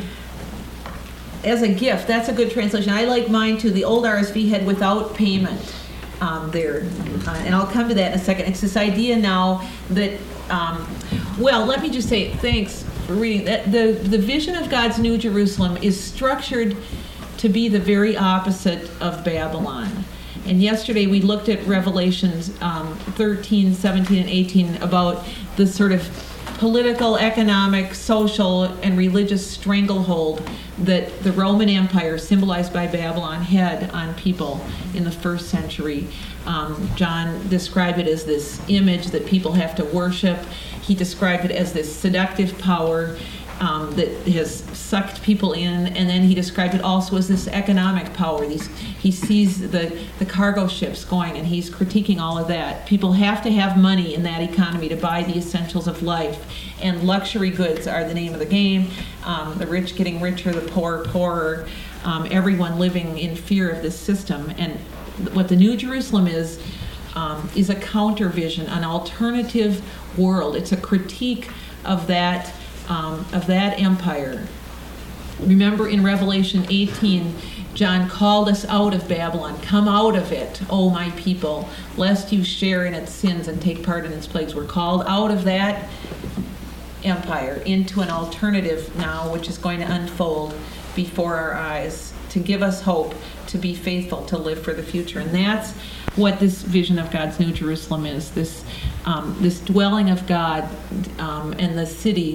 S1: As a gift, that's a good translation. I like mine too. The old R S V had without payment. Um, there, uh, and I'll come to that in a second. It's this idea now that, um, well, let me just say thanks for reading that. The, the vision of God's New Jerusalem is structured to be the very opposite of Babylon. And yesterday we looked at Revelations um, thirteen, seventeen, and eighteen about the sort of political, economic, social, and religious stranglehold that the Roman Empire, symbolized by Babylon, had on people in the first century. Um, John described it as this image that people have to worship. He described it as this seductive power um, that has sucked people in, and then he described it also as this economic power. These, he sees the, the cargo ships going, and he's critiquing all of that. People have to have money in that economy to buy the essentials of life, and luxury goods are the name of the game. Um, the rich getting richer, the poor poorer, um, everyone living in fear of this system. And what the New Jerusalem is, um, is a counter vision, an alternative world. It's a critique of that Um, of that empire. Remember in Revelation eighteen, John called us out of Babylon. "Come out of it, O my people, lest you share in its sins and take part in its plagues." We're called out of that empire into an alternative now, which is going to unfold before our eyes to give us hope, to be faithful, to live for the future. And that's what this vision of God's New Jerusalem is, this, um, this dwelling of God um, and the city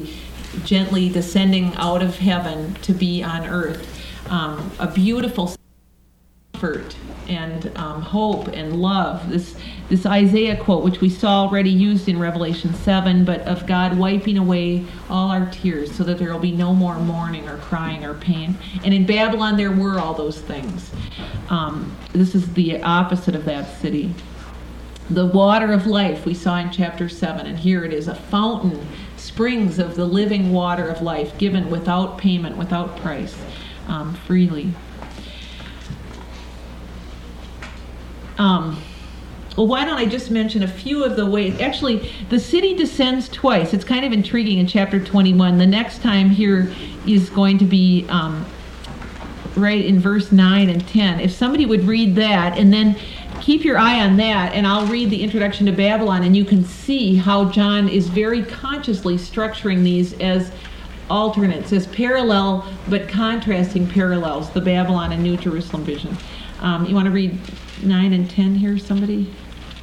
S1: gently descending out of heaven to be on earth. Um, a beautiful comfort and um, hope and love. This this Isaiah quote, which we saw already used in Revelation seven, but of God wiping away all our tears so that there will be no more mourning or crying or pain. And in Babylon there were all those things. Um, this is the opposite of that city. The water of life we saw in chapter seven, and here it is, a fountain, springs of the living water of life given without payment, without price, um, freely. Um, well, why don't I just mention a few of the ways. Actually, the city descends twice. It's kind of intriguing in chapter twenty-one. The next time here is going to be um, right in verse nine and ten. If somebody would read that, and then keep your eye on that, and I'll read the introduction to Babylon, and you can see how John is very consciously structuring these as alternates, as parallel but contrasting parallels, the Babylon and New Jerusalem vision. Um, you want to read nine and ten here, somebody?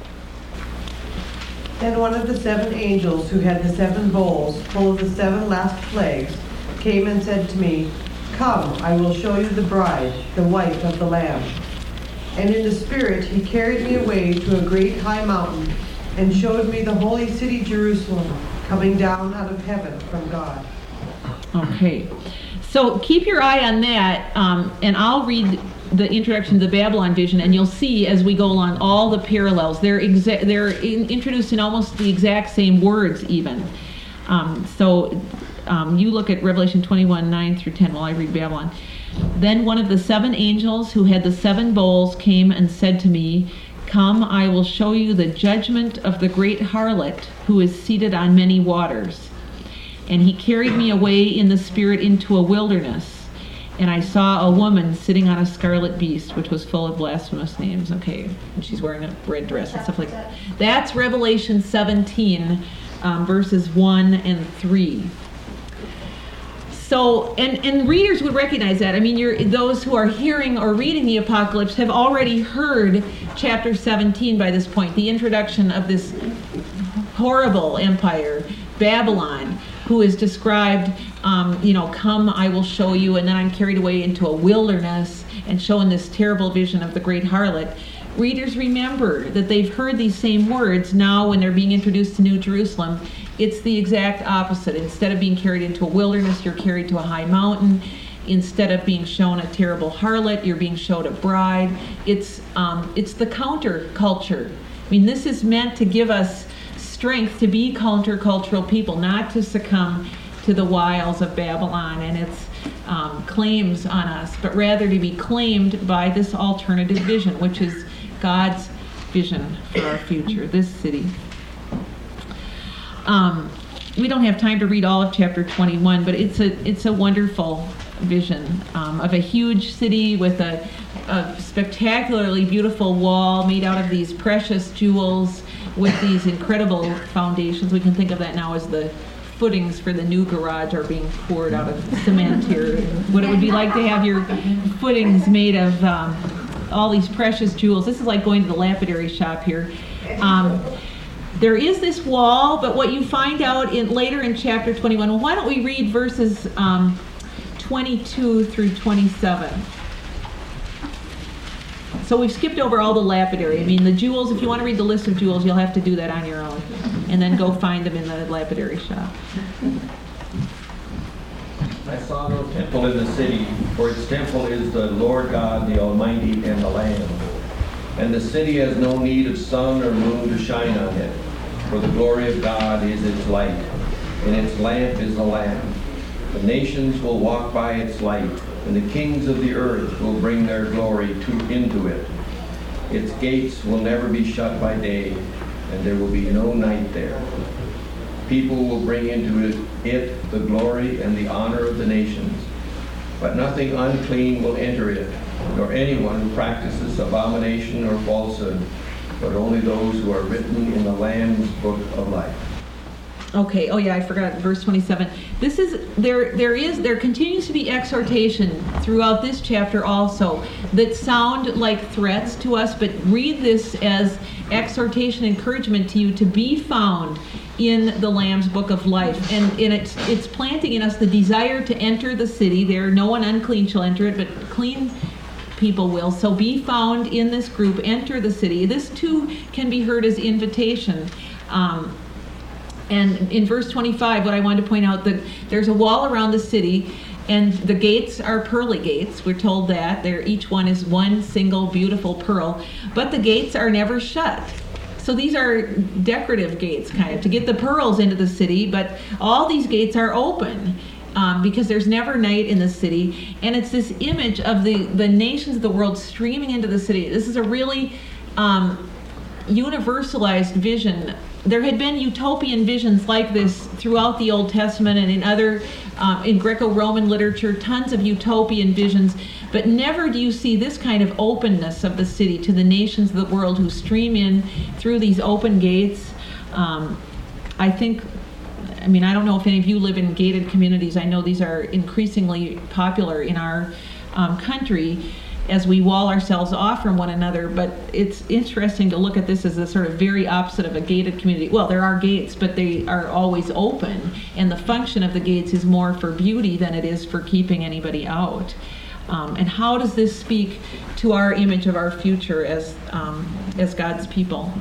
S3: Then one of the seven angels who had the seven bowls full of the seven last plagues came and said to me, "Come, I will show you the bride, the wife of the Lamb." And in the Spirit he carried me away to a great high mountain and showed me the holy city Jerusalem coming down out of heaven from God.
S1: Okay, so keep your eye on that, um, and I'll read the introduction to the Babylon vision, and you'll see as we go along all the parallels. They're exa- they're in, introduced in almost the exact same words even. Um, so um, you look at Revelation twenty-one, nine through ten while I read Babylon. Then one of the seven angels who had the seven bowls came and said to me, "Come, I will show you the judgment of the great harlot who is seated on many waters." And he carried me away in the Spirit into a wilderness. And I saw a woman sitting on a scarlet beast, which was full of blasphemous names. Okay, and she's wearing a red dress and stuff like that. That's Revelation seventeen, um, verses one and three. So, and, and readers would recognize that. I mean, you're, those who are hearing or reading the Apocalypse have already heard chapter seventeen by this point, the introduction of this horrible empire, Babylon, who is described, um, you know, come, I will show you, and then I'm carried away into a wilderness and shown this terrible vision of the great harlot. Readers remember that they've heard these same words now when they're being introduced to New Jerusalem. It's the exact opposite. Instead of being carried into a wilderness, you're carried to a high mountain. Instead of being shown a terrible harlot, you're being shown a bride. It's um, it's the counterculture. I mean, this is meant to give us strength to be countercultural people, not to succumb to the wiles of Babylon and its um, claims on us, but rather to be claimed by this alternative vision, which is God's vision for our future, this city. Um, we don't have time to read all of chapter twenty-one, but it's a it's a wonderful vision um, of a huge city with a, a spectacularly beautiful wall made out of these precious jewels with these incredible foundations. We can think of that now as the footings for the new garage are being poured out of cement here. What it would be like to have your footings made of um, all these precious jewels. This is like going to the lapidary shop here. Um, there is this wall, but what you find out in later in chapter twenty-one, well, why don't we read verses um, twenty-two through twenty-seven. So we've skipped over all the lapidary. I mean, the jewels, if you want to read the list of jewels, you'll have to do that on your own. And then go find them in the lapidary shop.
S12: I saw no temple in the city, for its temple is the Lord God, the Almighty, and the Lamb. And the city has no need of sun or moon to shine on it, for the glory of God is its light, and its lamp is the Lamb. The nations will walk by its light, and the kings of the earth will bring their glory to, into it. Its gates will never be shut by day, and there will be no night there. People will bring into it, it the glory and the honor of the nations, but nothing unclean will enter it, nor anyone who practices abomination or falsehood, but only those who are written in the Lamb's book of life.
S1: Okay, oh yeah, I forgot, verse twenty-seven. This is, there there is, there continues to be exhortation throughout this chapter also that sound like threats to us, but read this as exhortation, encouragement to you to be found in the Lamb's Book of Life. And, and it's, it's planting in us the desire to enter the city. There, no one unclean shall enter it, but clean people will. So be found in this group, enter the city. This too can be heard as invitation. Um, And in verse twenty-five, what I wanted to point out, that there's a wall around the city, and the gates are pearly gates. We're told that. They're, each one is one single beautiful pearl. But the gates are never shut. So these are decorative gates, kind of, to get the pearls into the city. But all these gates are open um, because there's never night in the city. And it's this image of the, the nations of the world streaming into the city. This is a really um, universalized vision. There had been utopian visions like this throughout the Old Testament and in other, um, in Greco-Roman literature, tons of utopian visions, but never do you see this kind of openness of the city to the nations of the world who stream in through these open gates. Um, I think, I mean, I don't know if any of you live in gated communities. I know these are increasingly popular in our um, country as we wall ourselves off from one another, but it's interesting to look at this as a sort of very opposite of a gated community. Well, there are gates, but they are always open, and the function of the gates is more for beauty than it is for keeping anybody out. Um, and how does this speak to our image of our future as um, as God's people?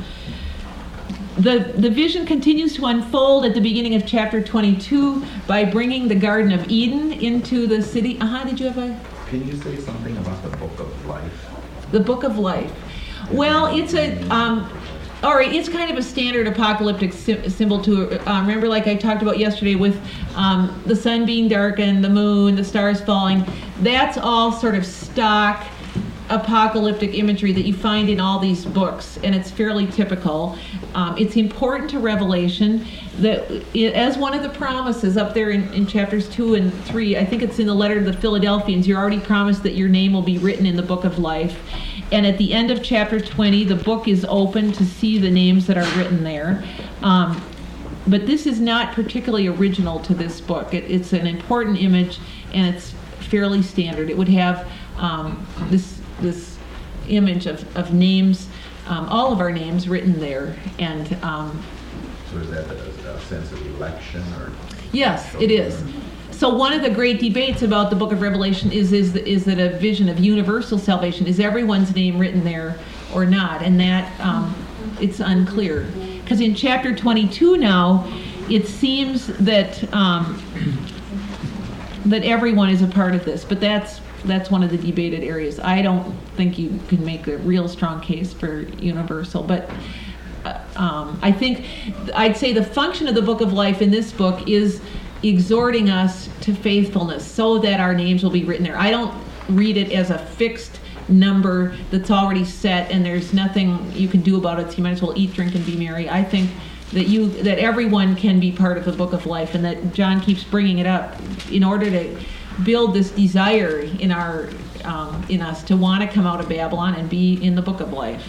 S1: The, the vision continues to unfold at the beginning of chapter twenty-two by bringing the Garden of Eden into the city. Uh-huh, did you have a...
S13: Can you say something about the Book of Life?
S1: The Book of Life. Well, it's a, um, all right, it's kind of a standard apocalyptic sy- symbol to, uh, remember like I talked about yesterday with um, the sun being darkened, the moon, the stars falling. That's all sort of stock apocalyptic imagery that you find in all these books, and it's fairly typical. Um, it's important to Revelation that it, as one of the promises up there in, in chapters two and three, I think it's in the letter to the Philadelphians, you're already promised that your name will be written in the book of life. And at the end of chapter twenty, the book is open to see the names that are written there. Um, but this is not particularly original to this book. It, it's an important image, and it's fairly standard. It would have um, this this image of, of names, um, all of our names written there. And um,
S13: so is that a, a sense of election? Or
S1: yes, it is. So one of the great debates about the book of Revelation is, is, is that a vision of universal salvation? Is everyone's name written there or not? And that, um, it's unclear. Because in chapter twenty-two now, it seems that um, that everyone is a part of this, but that's That's one of the debated areas. I don't think you can make a real strong case for universal, but uh, um, I think I'd say the function of the Book of Life in this book is exhorting us to faithfulness so that our names will be written there. I don't read it as a fixed number that's already set and there's nothing you can do about it, so you might as well eat, drink, and be merry. I think that you that everyone can be part of the Book of Life, and that John keeps bringing it up in order to build this desire in our um, in us to want to come out of Babylon and be in the Book of Life.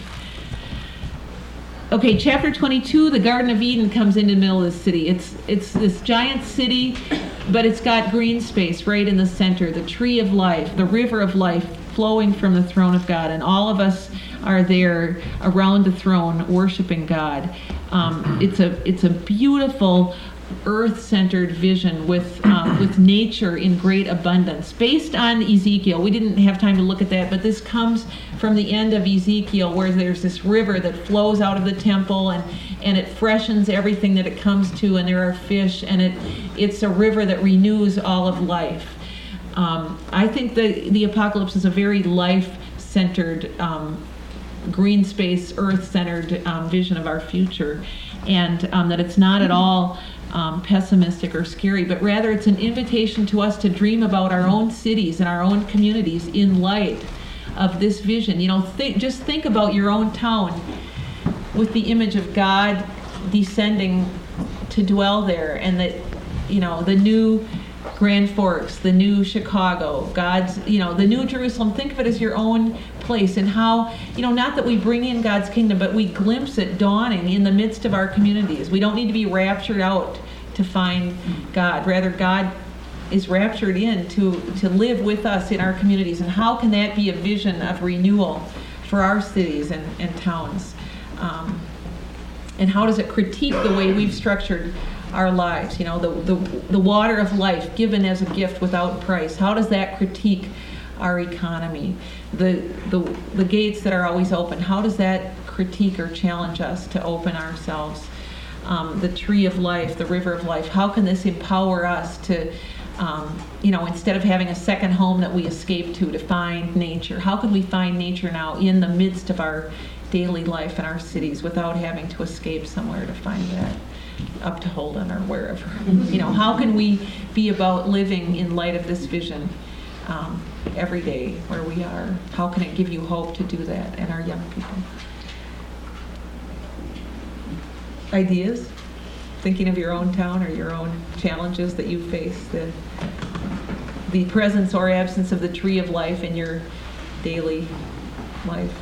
S1: Okay, chapter twenty-two, the Garden of Eden comes into the middle of the city. It's it's this giant city, but it's got green space right in the center, the tree of life, the river of life flowing from the throne of God, and all of us are there around the throne worshiping God. Um, it's a it's a beautiful earth-centered vision with um, with nature in great abundance, based on Ezekiel. We didn't have time to look at that, but this comes from the end of Ezekiel, where there's this river that flows out of the temple, and and it freshens everything that it comes to, and there are fish, and it it's a river that renews all of life. Um, I think the the apocalypse is a very life-centered, um, green space, earth-centered um, vision of our future, and um, that it's not at all Um, pessimistic or scary, but rather it's an invitation to us to dream about our own cities and our own communities in light of this vision. You know, think, just think about your own town with the image of God descending to dwell there, and that, you know, the new Grand Forks, the new Chicago, God's, you know, the new Jerusalem. Think of it as your own place, and how, you know, not that we bring in God's kingdom, but we glimpse it dawning in the midst of our communities. We don't need to be raptured out to find God. Rather, God is raptured in to, to live with us in our communities. And how can that be a vision of renewal for our cities and, and towns? Um, and how does it critique the way we've structured our lives? You know, the, the, the water of life given as a gift without price. How does that critique our economy? The, the, the gates that are always open, how does that critique or challenge us to open ourselves? Um, the tree of life, the river of life, how can this empower us to, um, you know, instead of having a second home that we escape to, to find nature? How can we find nature now in the midst of our daily life in our cities without having to escape somewhere to find that? Up to Holden or wherever. You know, how can we be about living in light of this vision um, every day where we are? How can it give you hope to do that and our young people? Ideas? Thinking of your own town or your own challenges that you face, the, the presence or absence of the tree of life in your daily life.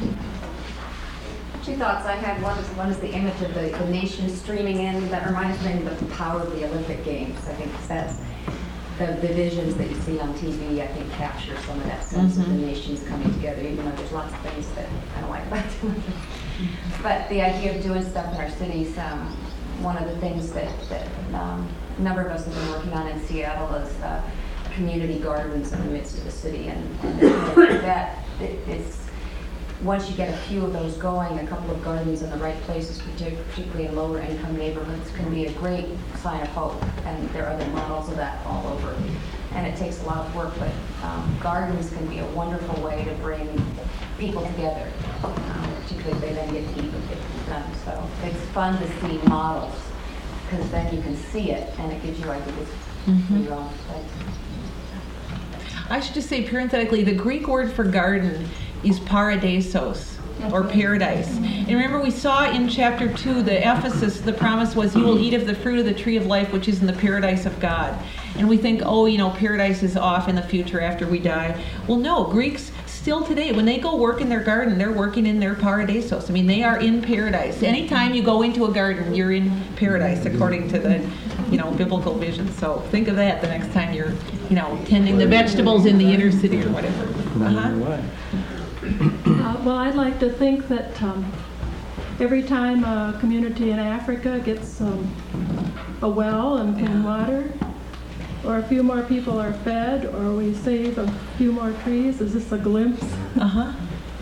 S10: Two thoughts I had. One is, one is the image of the, the nation streaming in. That reminds me of the power of the Olympic Games. I think that's the, the visions that you see on T V, I think, capture some of that sense mm-hmm. of the nations coming together, even though there's lots of things that I don't like about it. But the idea of doing stuff in our cities, um, one of the things that, that um, a number of us have been working on in Seattle is uh, community gardens in the midst of the city. And, and that it, it's once you get a few of those going, a couple of gardens in the right places, particularly in lower income neighborhoods, can be a great sign of hope. And there are other models of that all over. And it takes a lot of work, but um, gardens can be a wonderful way to bring people together, um, particularly if they then get to eat and get things done. So it's fun to see models, because then you can see it and it gives you ideas mm-hmm. for your own place.
S1: I should just say parenthetically, the Greek word for garden is paradisos, or paradise. And remember, we saw in chapter two, the Ephesus, the promise was, you will eat of the fruit of the tree of life, which is in the paradise of God. And we think, oh, you know, paradise is off in the future after we die. Well, no, Greeks still today, when they go work in their garden, they're working in their paradisos. I mean, they are in paradise. Anytime you go into a garden, you're in paradise, according to the, you know, biblical vision. So think of that the next time you're, you know, tending the vegetables in the inner city or whatever. Uh-huh.
S14: Uh, well, I'd like to think that um, every time a community in Africa gets um, a well and clean water, or a few more people are fed, or we save a few more trees, is this a glimpse?
S1: Uh-huh.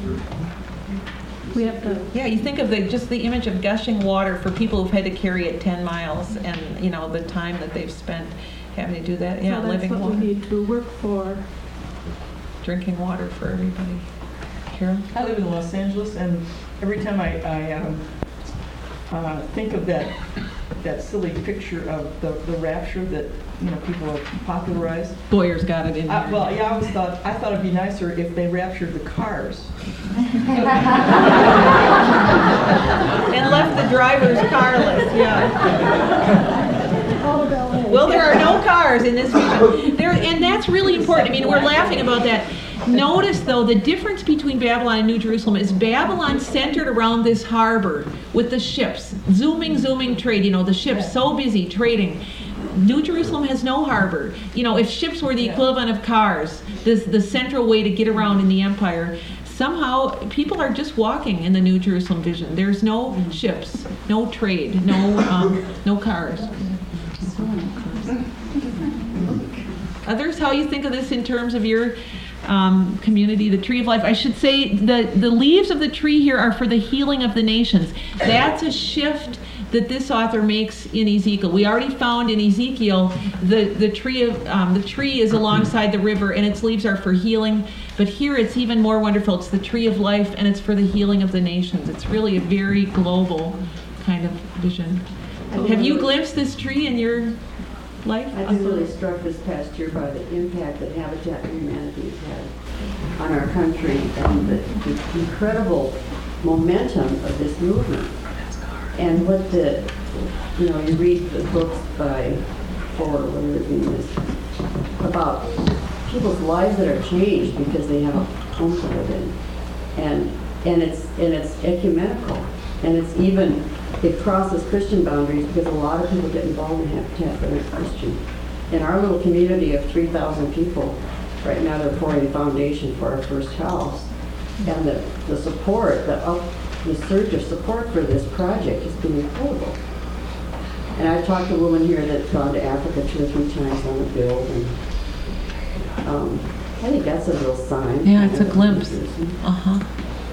S14: We have to...
S1: Yeah, you think of the just the image of gushing water for people who've had to carry it ten miles, and, you know, the time that they've spent having to do that. Yeah,
S14: so that's
S1: living
S14: what
S1: water.
S14: we need to work for.
S1: Drinking water for everybody. Carol?
S2: I live in Los Angeles, and every time I, I um, uh, think of that that silly picture of the, the rapture that, you know, people have popularized.
S1: Boyer's got it in
S2: I,
S1: there.
S2: well, yeah, I always thought I thought it'd be nicer if they raptured the cars
S1: and left the drivers carless. Yeah. Well, there are no cars in this vision. There, and that's really important. I mean, we're laughing about that. Notice, though, the difference between Babylon and New Jerusalem is Babylon centered around this harbor with the ships, zooming, zooming trade, you know, the ships so busy trading. New Jerusalem has no harbor. You know, if ships were the equivalent of cars, this the central way to get around in the empire, somehow people are just walking in the New Jerusalem vision. There's no ships, no trade, no um, no cars. Others, how you think of this in terms of your um, community, the tree of life? I should say the, the leaves of the tree here are for the healing of the nations. That's a shift that this author makes in Ezekiel. We already found in Ezekiel the, the tree of um, the tree is alongside the river and its leaves are for healing. But here it's even more wonderful. It's the tree of life and it's for the healing of the nations. It's really a very global kind of vision. Have you glimpsed this tree in your life?
S4: I've been really struck this past year by the impact that Habitat for Humanity has had on our country and the, the incredible momentum of this movement. And what the, you know, you read the books by Ford, or whatever it is, about people's lives that are changed because they have a home to live in. And and it's and it's ecumenical. And it's even it crosses Christian boundaries because a lot of people get involved in Habitat that aren't Christian. In our little community of three thousand people, right now they're pouring the foundation for our first house. And the, the support, the, up, the surge of support for this project has been incredible. And I talked to a woman here that's gone to Africa two or three times on the build, and um, I think that's a real sign.
S1: Yeah, it's a glimpse. Uh-huh.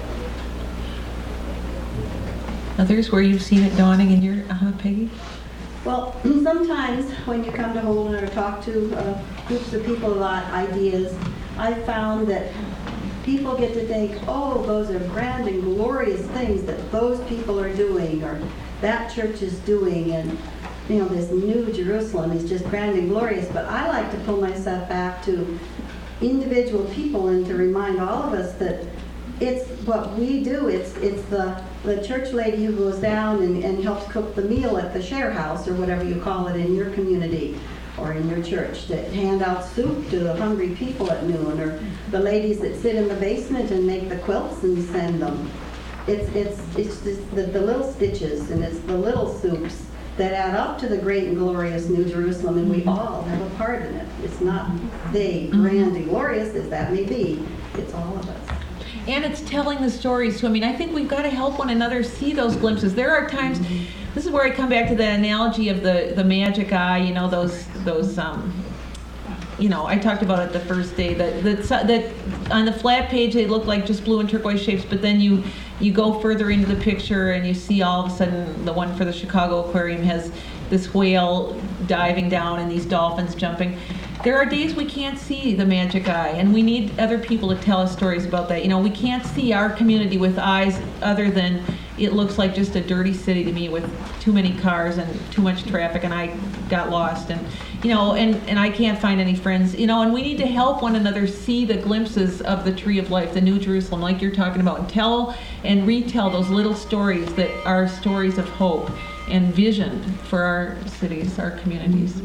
S1: Others where you've seen it dawning in your, uh-huh, Peggy?
S6: Well, sometimes when you come to Holden or talk to uh, groups of people about ideas, I found that people get to think, oh, those are grand and glorious things that those people are doing, or that church is doing, and you know, this new Jerusalem is just grand and glorious. But I like to pull myself back to individual people and to remind all of us that it's what we do. It's it's the the church lady who goes down and, and helps cook the meal at the share house, or whatever you call it in your community or in your church, that hand out soup to the hungry people at noon, or the ladies that sit in the basement and make the quilts and send them. It's it's it's just the, the little stitches, and it's the little soups that add up to the great and glorious New Jerusalem, and we all have a part in it. It's not they, grand and glorious as that may be, it's all of us.
S1: And it's telling the stories too. I mean, I think we've got to help one another see those glimpses. There are times, this is where I come back to the analogy of the, the magic eye, you know, those, those um, you know, I talked about it the first day, that, that, that on the flat page they look like just blue and turquoise shapes, but then you, you go further into the picture and you see all of a sudden the one for the Chicago Aquarium has this whale diving down and these dolphins jumping. There are days we can't see the magic eye, and we need other people to tell us stories about that. You know, we can't see our community with eyes other than it looks like just a dirty city to me with too many cars and too much traffic, and I got lost, and you know, and, and I can't find any friends, you know, and we need to help one another see the glimpses of the tree of life, the New Jerusalem, like you're talking about, and tell and retell those little stories that are stories of hope and vision for our cities, our communities.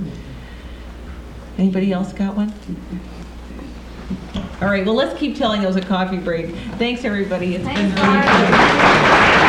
S1: Anybody else got one? All right, well, let's keep telling those at coffee break. Thanks, everybody. It's been really good.